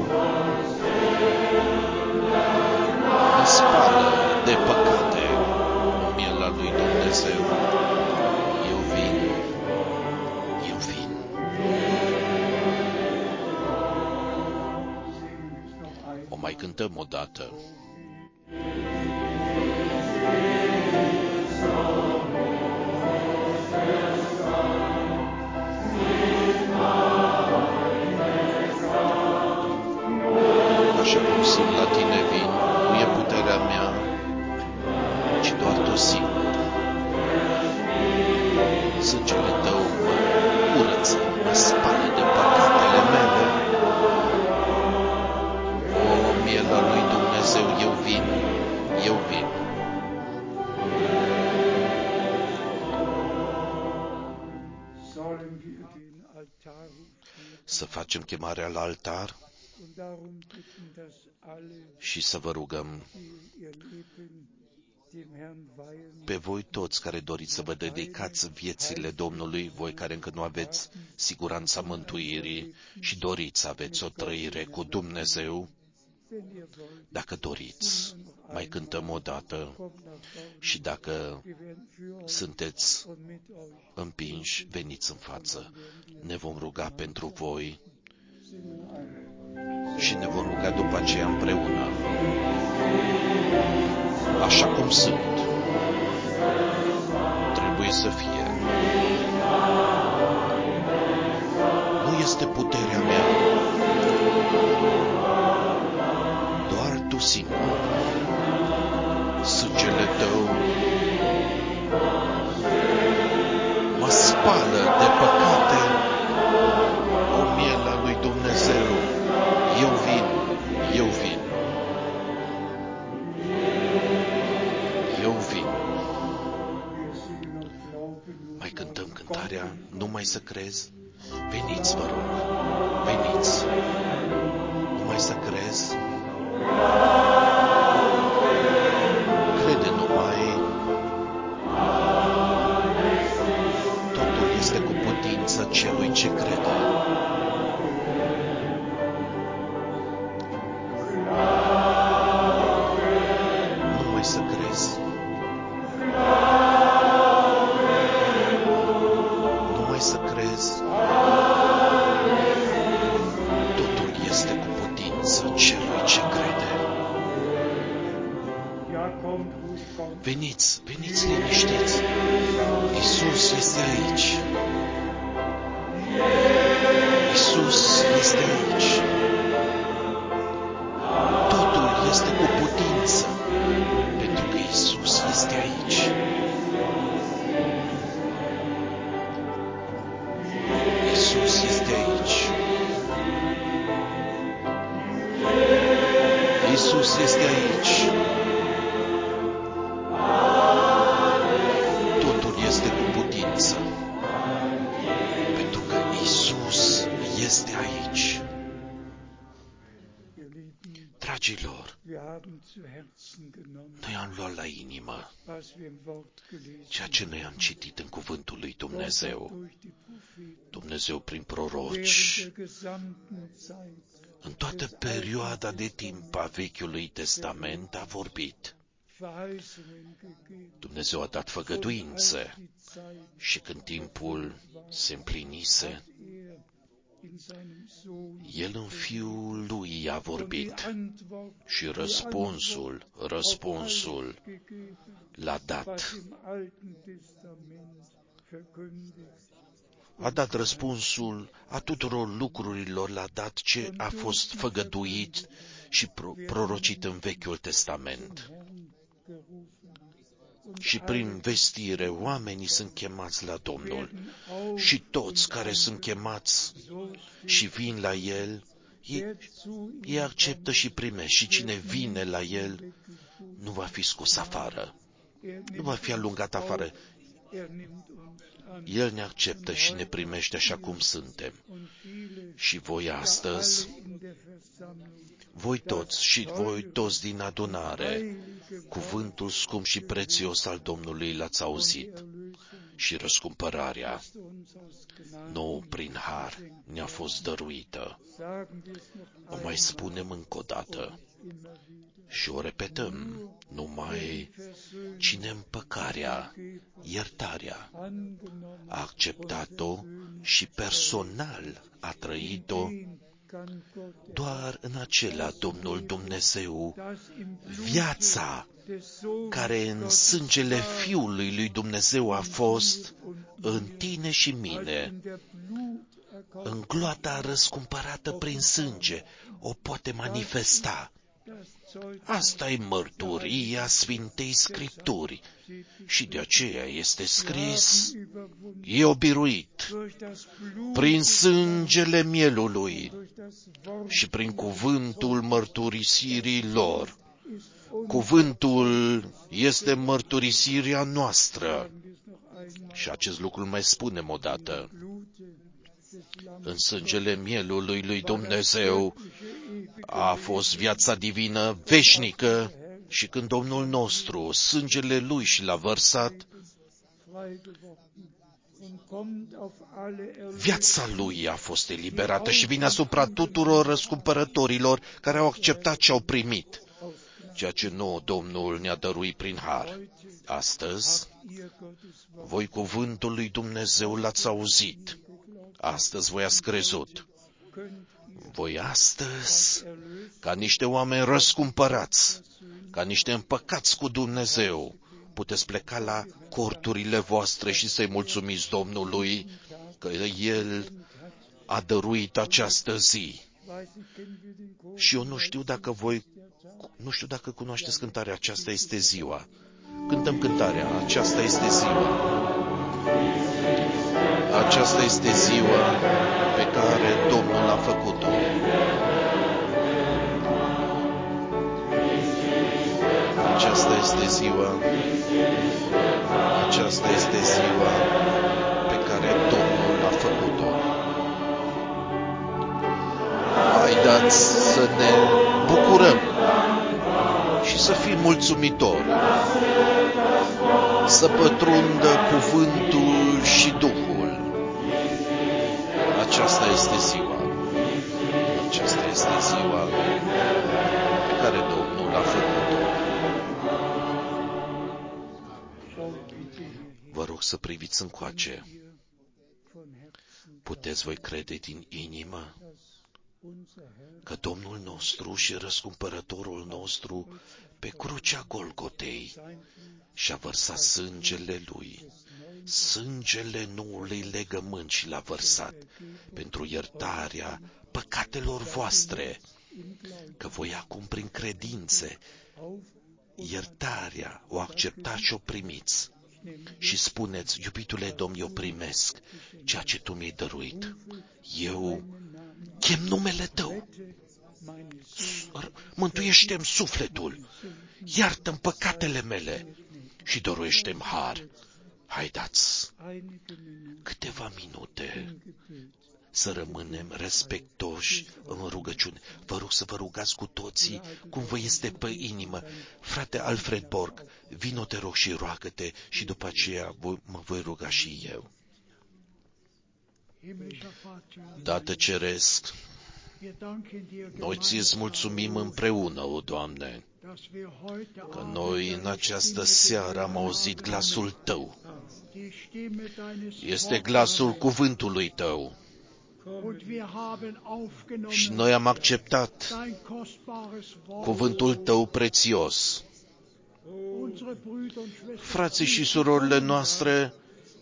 mă spală de păcate, miela lui Dumnezeu. Eu vin, eu vin. O mai cântăm o dată. Așa cum sunt la Tine vin, nu e puterea mea, ci doar Tu singur. Sângele Tău mă curăță, mă spală de păcatele mele. O, miela lui Dumnezeu, eu vin, eu vin. Să facem chemarea la altar și să vă rugăm pe voi toți care doriți să vă dedicați viețile Domnului, voi care încă nu aveți siguranța mântuirii și doriți să aveți o trăire cu Dumnezeu, dacă doriți, mai cântăm o dată și dacă sunteți împinși, veniți în față. Ne vom ruga pentru voi și ne vom ruga după aceea împreună. Așa cum sunt, trebuie să fie. Nu este puterea mea, doar Tu singur. Sângele Tău mă spală de păcate. Numai să crezi? Veniți, vă rog, veniți. Numai să crezi? Crede numai. Totul este cu putință celui ce crede. Numai să crezi. Numai să crezi. Totul este cu putință celui ce crede. Veniți, veniți liniștiți. Iisus este aici. Iisus este aici. Totul este cu putință, pentru că Iisus este aici. Iisus este aici. Iisus este aici. Totul este cu putință, pentru că Iisus este aici. Dragilor, noi am luat la inimă ceea ce noi am citit în cuvântul lui Dumnezeu. Dumnezeu prin proroci, în toată perioada de timp a Vechiului Testament a vorbit. Dumnezeu a dat făgăduințe și când timpul se împlinise, El în Fiul Lui a vorbit și răspunsul, răspunsul l-a dat. A dat răspunsul a tuturor lucrurilor, l-a dat ce a fost făgăduit și prorocit în Vechiul Testament. Și prin vestire oamenii sunt chemați la Domnul și toți care sunt chemați și vin la El, ei, ei acceptă și primesc și cine vine la El nu va fi scos afară, nu va fi alungat afară. El ne acceptă și ne primește așa cum suntem. Și voi astăzi, voi toți și voi toți din adunare, cuvântul scump și prețios al Domnului l-ați auzit și răscumpărarea nouă prin har ne-a fost dăruită. O mai spunem încă o dată și o repetăm, numai cine împăcarea, iertarea, a acceptat-o și personal a trăit-o, doar în acela Domnul Dumnezeu, viața care în sângele Fiului lui Dumnezeu a fost în tine și mine, în gloata răscumpărată prin sânge, o poate manifesta. Asta e mărturia Sfintei Scripturi și de aceea este scris, e biruit prin sângele mielului și prin cuvântul mărturisirii lor. Cuvântul este mărturisirea noastră și acest lucru mai spunem odată. În sângele mielului lui Dumnezeu a fost viața divină veșnică și când Domnul nostru, sângele Lui și l-a vărsat, viața Lui a fost eliberată și vine asupra tuturor răscumpărătorilor care au acceptat ce au primit, ceea ce nouă Domnul ne-a dăruit prin har. Astăzi, voi cuvântul lui Dumnezeu l-ați auzit. Astăzi voi ați crezut. Voi astăzi, ca niște oameni răscumpărați, ca niște împăcați cu Dumnezeu, puteți pleca la corturile voastre și să-i mulțumiți Domnului că El a dăruit această zi. Și eu nu știu dacă voi, nu știu dacă cunoașteți cântarea Aceasta este ziua. Cântăm cântarea Aceasta este ziua. Aceasta este ziua pe care Domnul a făcut-o. Aceasta este ziua, aceasta este ziua pe care Domnul a să ne bucurăm și să fim mulțumitori, să pătrundă cuvântul și Duhul. Aceasta este ziua. Aceasta este ziua pe care Domnul a făcut-o. Vă rog să priviți încoace. Puteți voi crede din inimă că Domnul nostru și răscumpărătorul nostru pe crucea Golgotei și-a vărsat sângele Lui, sângele noului legământ și l-a vărsat pentru iertarea păcatelor voastre, că voi acum prin credințe iertarea o acceptați și o primiți. Și spuneți, iubitule Domn, eu primesc ceea ce Tu mi-ai dăruit. Eu chem numele Tău. Mântuiește-mi sufletul, iartă-mi păcatele mele și dăruiește-mi har. Haideți câteva minute să rămânem respectoși în rugăciune. Vă rog să vă rugați cu toții cum vă este pe inimă. Frate Alfred Borg, vino te rog și roagă-te și după aceea mă voi ruga și eu. Tată Ceresc, noi ți-ți mulțumim împreună, o Doamne, că noi în această seară am auzit glasul Tău. Este glasul cuvântului Tău. Și noi am acceptat cuvântul Tău prețios. Frații și surorile noastre,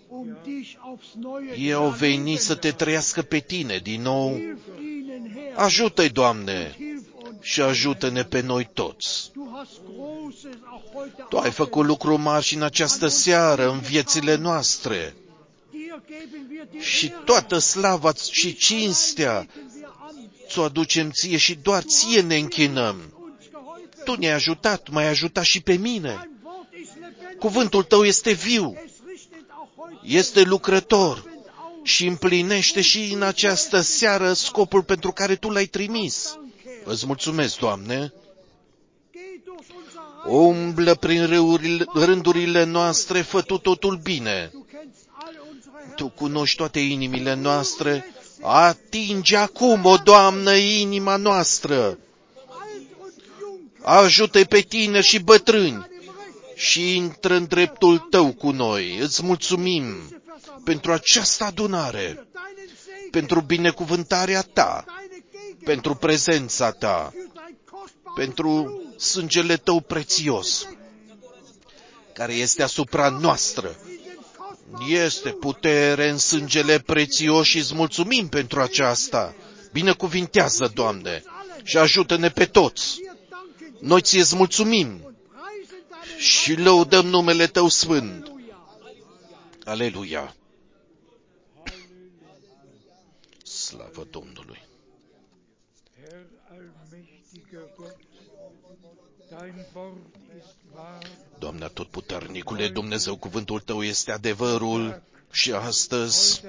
ei au venit să Te trăiască pe Tine din nou. Ajută-i, Doamne, și ajută-ne pe noi toți. Tu ai făcut lucruri mari și în această seară, în viețile noastre. Și toată slava și cinstea ți-o aducem Ție și doar Ție ne închinăm. Tu ne-ai ajutat, m-ai ajutat și pe mine. Cuvântul Tău este viu, este lucrător și împlinește și în această seară scopul pentru care Tu l-ai trimis. Îți mulțumesc, Doamne. Umblă prin râurile, rândurile noastre, fă Tu totul bine. Tu cunoști toate inimile noastre. Atinge acum, o Doamnă, inima noastră. Ajută-i pe tineri și bătrâni și intră în dreptul Tău cu noi. Îți mulțumim pentru această adunare, pentru binecuvântarea Ta, pentru prezența Ta, pentru sângele Tău prețios, care este asupra noastră. Este putere în sângele prețios și îți mulțumim pentru aceasta. Binecuvintează, Doamne, și ajută-ne pe toți. Noi Ție-ți mulțumim și lăudăm numele Tău sfânt. Aleluia! Slavă Domnului! Doamne Atotputernicule, Dumnezeu, cuvântul Tău este adevărul și astăzi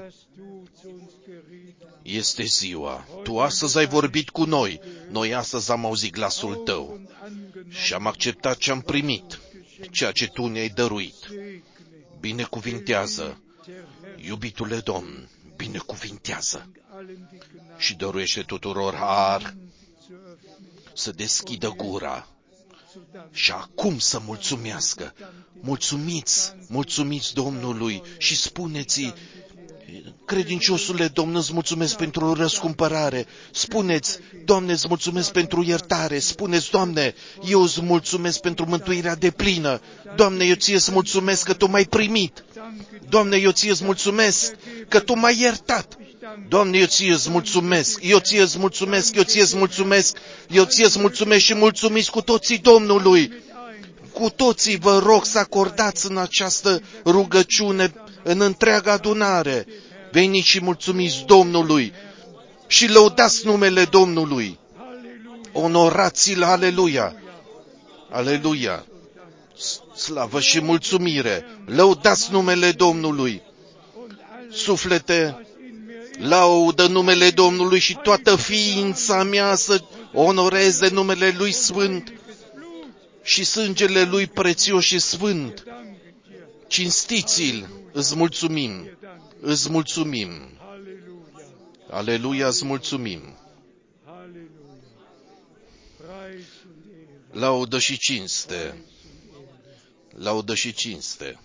este ziua. Tu astăzi ai vorbit cu noi, noi astăzi am auzit glasul Tău și am acceptat ce am primit, ceea ce Tu ne-ai dăruit. Binecuvintează, iubitule Domn, binecuvintează și dăruiește tuturor har să deschidă gura și acum să mulțumească. Mulțumiți, mulțumiți Domnului și spuneți-i, credinciosule Domn, îți mulțumesc pentru răscumpărare. Spuneți, Doamne, îți mulțumesc pentru iertare. Spuneți, Doamne, eu îți mulțumesc pentru mântuirea deplină. Doamne, eu ție îți mulțumesc că Tu m-ai primit. Doamne, eu ție îți mulțumesc că Tu m-ai iertat. Doamne, eu ție îți mulțumesc, eu ție îți mulțumesc, eu ție îți mulțumesc, eu ție îți mulțumesc și mulțumiți cu toții Domnului. Cu toții vă rog să acordați în această rugăciune, în întreaga adunare. Veniți și mulțumiți Domnului și lăudați numele Domnului. Onorați-L, aleluia! Aleluia! Slavă și mulțumire! Lăudați numele Domnului! Suflete, Laudă numele Domnului și toată ființa mea să onoreze numele Lui Sfânt și sângele Lui prețios și sfânt. Cinstiți-l, îți mulțumim, îți mulțumim. Aleluia, îți mulțumim. Laudă și cinste, laudă și cinste.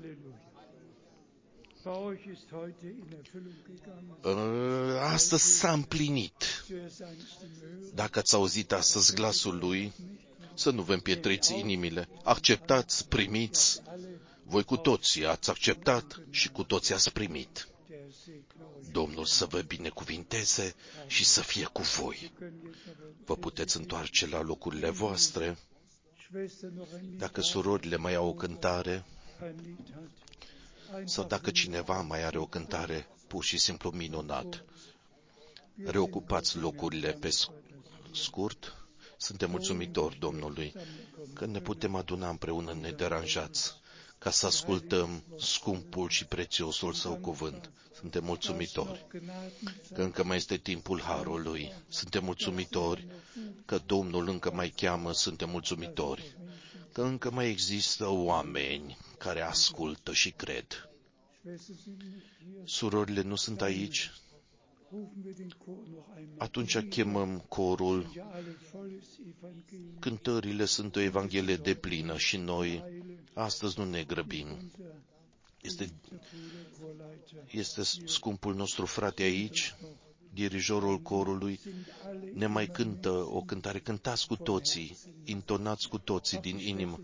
Astăzi s-a împlinit. Dacă ați auzit astăzi glasul Lui, să nu vă împietriți inimile. Acceptați, primiți. Voi cu toții ați acceptat și cu toții ați primit. Domnul să vă binecuvinteze și să fie cu voi. Vă puteți întoarce la locurile voastre. Dacă surorile mai au o cântare, sau dacă cineva mai are o cântare pur și simplu minunat, reocupați locurile pe scurt. Suntem mulțumitori Domnului că ne putem aduna împreună nederanjați ca să ascultăm scumpul și prețiosul Său cuvânt. Suntem mulțumitori că încă mai este timpul harului. Suntem mulțumitori că Domnul încă mai cheamă. Suntem mulțumitori că încă mai există oameni care ascultă și cred. Surorile nu sunt aici. Atunci chemăm corul. Cântările sunt o Evanghelie deplină și noi astăzi nu ne grăbim. Este, este scumpul nostru frate aici, dirijorul corului, ne mai cântă o cântare. Cântați cu toții, intonați cu toții din inimă.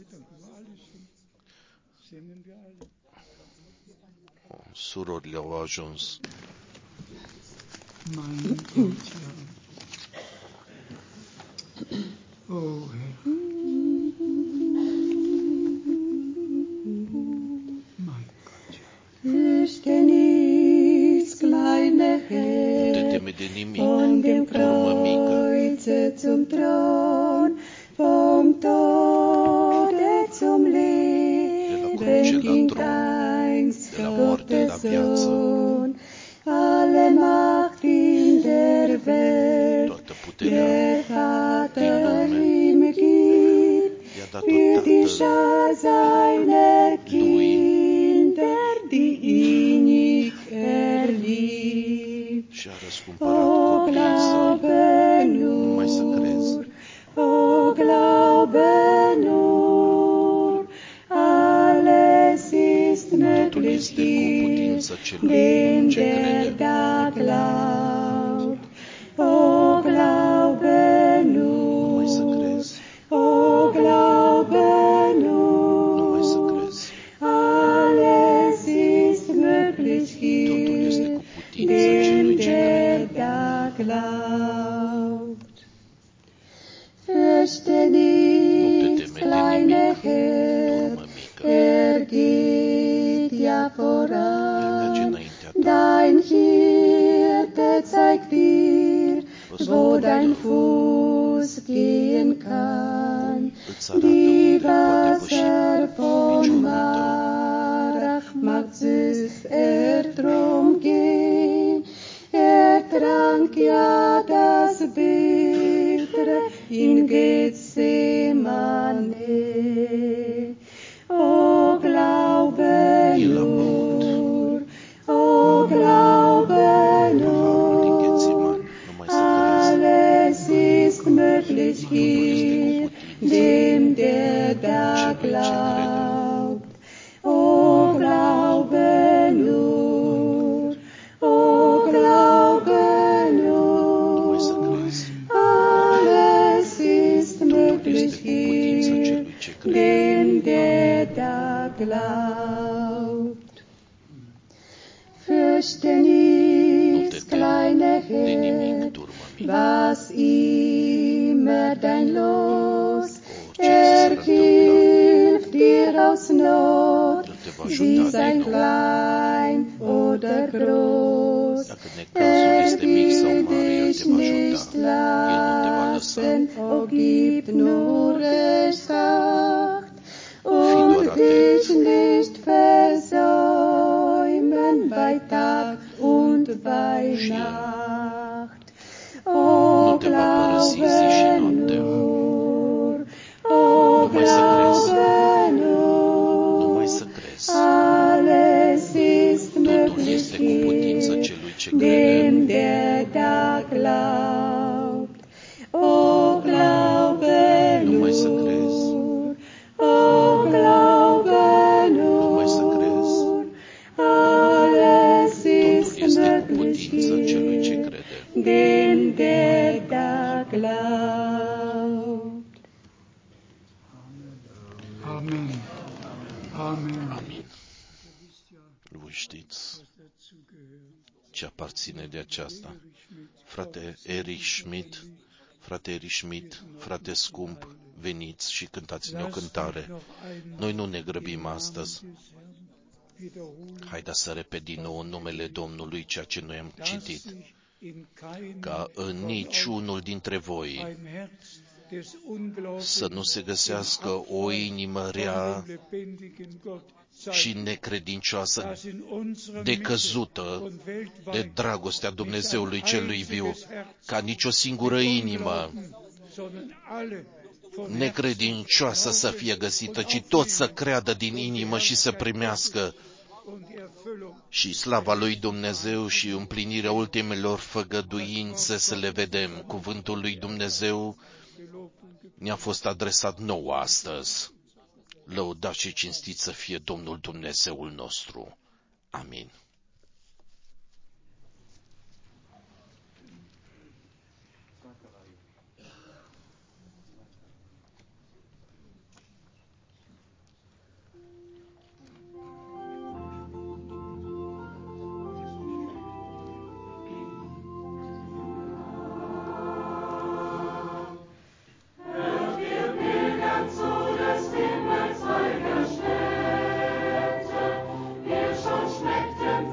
Surorile au ajuns. Oh, Fürchte nichts, kleine Herr, von dem Kreuze zum Thron, vom Tode zum Leben ging einst Gottes Sohn. Alle Macht in der Welt, der Vater ihm gibt, für die Schar seiner Kinder, die innig er liebt. O glaube nur, o glaube nur, alles ist möglich hier, dem der da glaubt. O glaube nur, o glaube nur, alles ist möglich hier, dem der da glaubt. Fürchte nichts, kleine Herr, er geht ja voran. Dein Hirte zeigt dir, wo dein Fuß gehen kann. Die Wasser von Marach macht süß er drum gehen. Er trank ja das Bittere in Gethsemane. O glaube nur, o glaube nur, alles ist möglich hier, dem der da glaubt. O glaube nur, o glaube nur, alles ist möglich hier, dem der da glaubt. Fürchte nichts, kleine Herr, was immer dein Los, er hilft dir aus Not, sie sein klein oder groß. Er will dich nicht lassen, o gib nur recht Acht und dich nicht versäumen bei Tag und bei și El nu te va părăsi zi și noapte. Numai să crezi. Numai să crezi. Totul este cu putință celui ce crede. Numai să crezi. Numai să crezi. Totul este cu putință celui ce crede. Amen. Amen. Amin. Voi știți ce aparține de aceasta. Frate Erich Schmidt, frate Erich Schmidt, frate scump, veniți și cântați-ne o cântare. Noi nu ne grăbim astăzi. Haideți să repet din nou în numele Domnului ceea ce noi am citit. Ca în niciunul dintre voi să nu se găsească o inimă rea și necredincioasă, decăzută de dragostea Dumnezeului celui viu, ca nicio singură inimă necredincioasă să fie găsită, ci tot să creadă din inimă și să primească și slava lui Dumnezeu și împlinirea ultimelor făgăduințe să le vedem. Cuvântul lui Dumnezeu ne-a fost adresat nouă astăzi. Lăudat și cinstit să fie Domnul Dumnezeul nostru. Amin. Schmeckten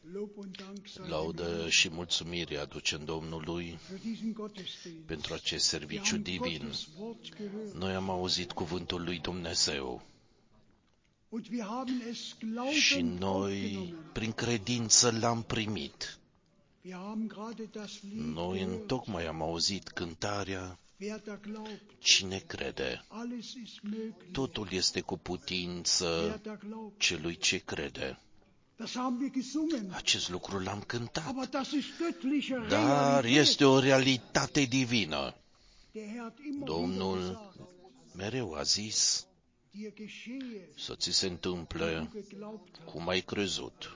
Laudă și mulțumire aducem Domnului pentru acest serviciu divin. Noi am auzit cuvântul lui Dumnezeu și noi, prin credință, l-am primit. Noi întocmai am auzit cântarea Cine crede? Totul este cu putință celui ce crede. Acest lucru l-am cântat, dar este o realitate divină. Domnul mereu a zis să ți se întâmple cum ai crezut.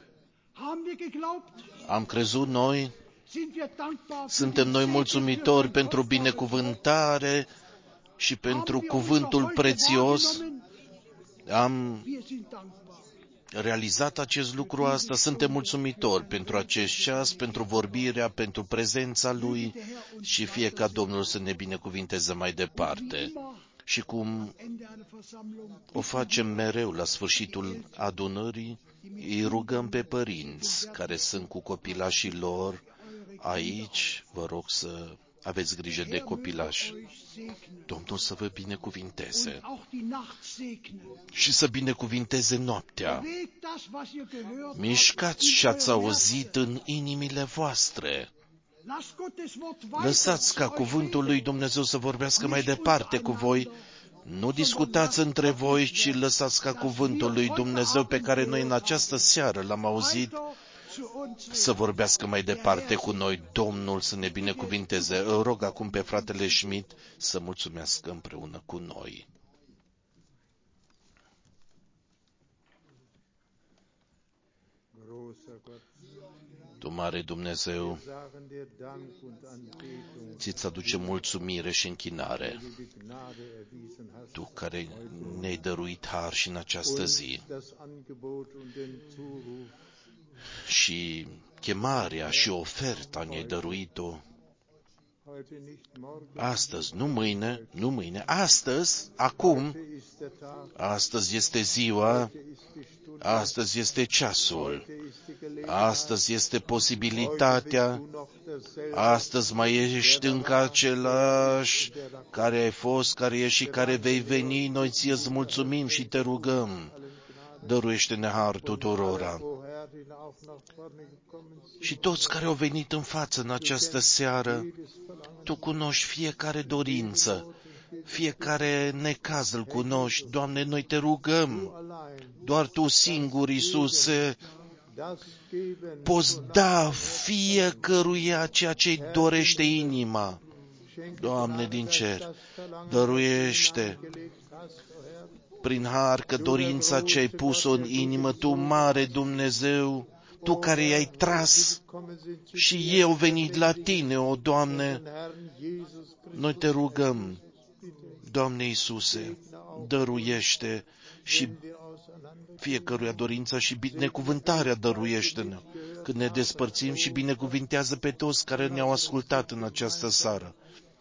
Am crezut noi? Suntem noi mulțumitori pentru binecuvântare și pentru cuvântul prețios? Am realizat acest lucru asta, suntem mulțumitori pentru acest ceas, pentru vorbirea, pentru prezența Lui și fie ca Domnul să ne binecuvinteze mai departe. Și cum o facem mereu la sfârșitul adunării, îi rugăm pe părinți care sunt cu copilașii lor aici, vă rog să aveți grijă de copilași. Domnul să vă binecuvinteze și să binecuvinteze noaptea. Mișcați ce ați auzit în inimile voastre. Lăsați ca cuvântul lui Dumnezeu să vorbească mai departe cu voi. Nu discutați între voi, ci lăsați ca cuvântul lui Dumnezeu pe care noi în această seară l-am auzit să vorbească mai departe cu noi. Domnul să ne binecuvinteze. Îl rog acum pe fratele Schmidt să mulțumească împreună cu noi. Tu, mare Dumnezeu, ți-ți aduce mulțumire și închinare, Tu care ne-ai dăruit har și în această zi și chemarea și oferta ne-ai dăruit-o astăzi, nu mâine, nu mâine, astăzi, acum, astăzi este ziua, astăzi este ceasul, astăzi este posibilitatea, astăzi mai ești încă același care ai fost, care ești și care vei veni, noi ție-ți mulțumim și te rugăm, dăruiește-ne har tuturora. Și toți care au venit în față în această seară, Tu cunoști fiecare dorință, fiecare necaz îl cunoști. Doamne, noi te rugăm, doar Tu singur, Iisuse, poți da fiecăruia ceea ce-i dorește inima. Doamne din cer, dăruiește prin har că dorința ce ai pus-o în inimă, Tu, mare Dumnezeu, Tu care i-ai tras și ei au venit la Tine, o Doamne, noi te rugăm, Doamne Iisuse, dăruiește și fiecăruia dorința și binecuvântarea dăruiește-ne când ne despărțim și binecuvintează pe toți care ne-au ascultat în această seară.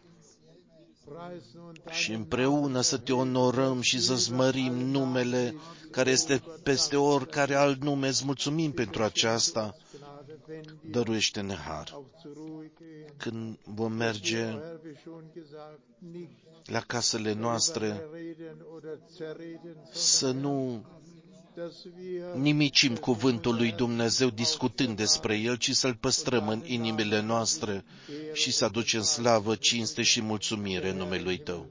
Și împreună să Te onorăm și să-ți mărim numele care este peste oricare alt nume. Îți mulțumim pentru aceasta. Dăruiește-ne har. Când vom merge la casele noastre, să nu nimicim cuvântul lui Dumnezeu discutând despre el, ci să-l păstrăm în inimile noastre și să aducem slavă, cinste și mulțumire în numele Lui Tău.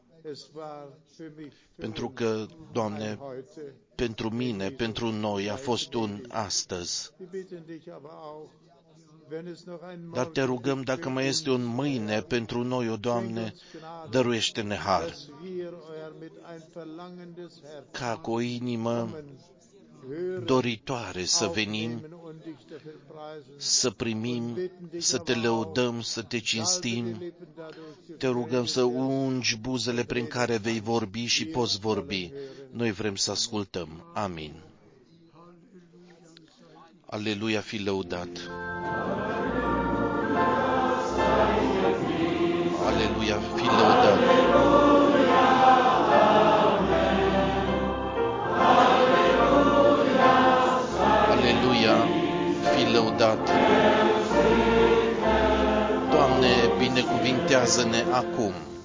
Pentru că, Doamne, pentru mine, pentru noi a fost un astăzi. Dar Te rugăm, dacă mai este un mâine pentru noi, o Doamne, dăruiește-ne har. Ca cu o inimă doritoare să venim, să primim, să Te lăudăm, să Te cinstim. Te rugăm să ungi buzele prin care vei vorbi și poți vorbi. Noi vrem să ascultăm. Amin. Aleluia, fi lăudat. Aleluia, fi lăudat. Aleluia, fi lăudat. Doamne, binecuvintează-ne acum.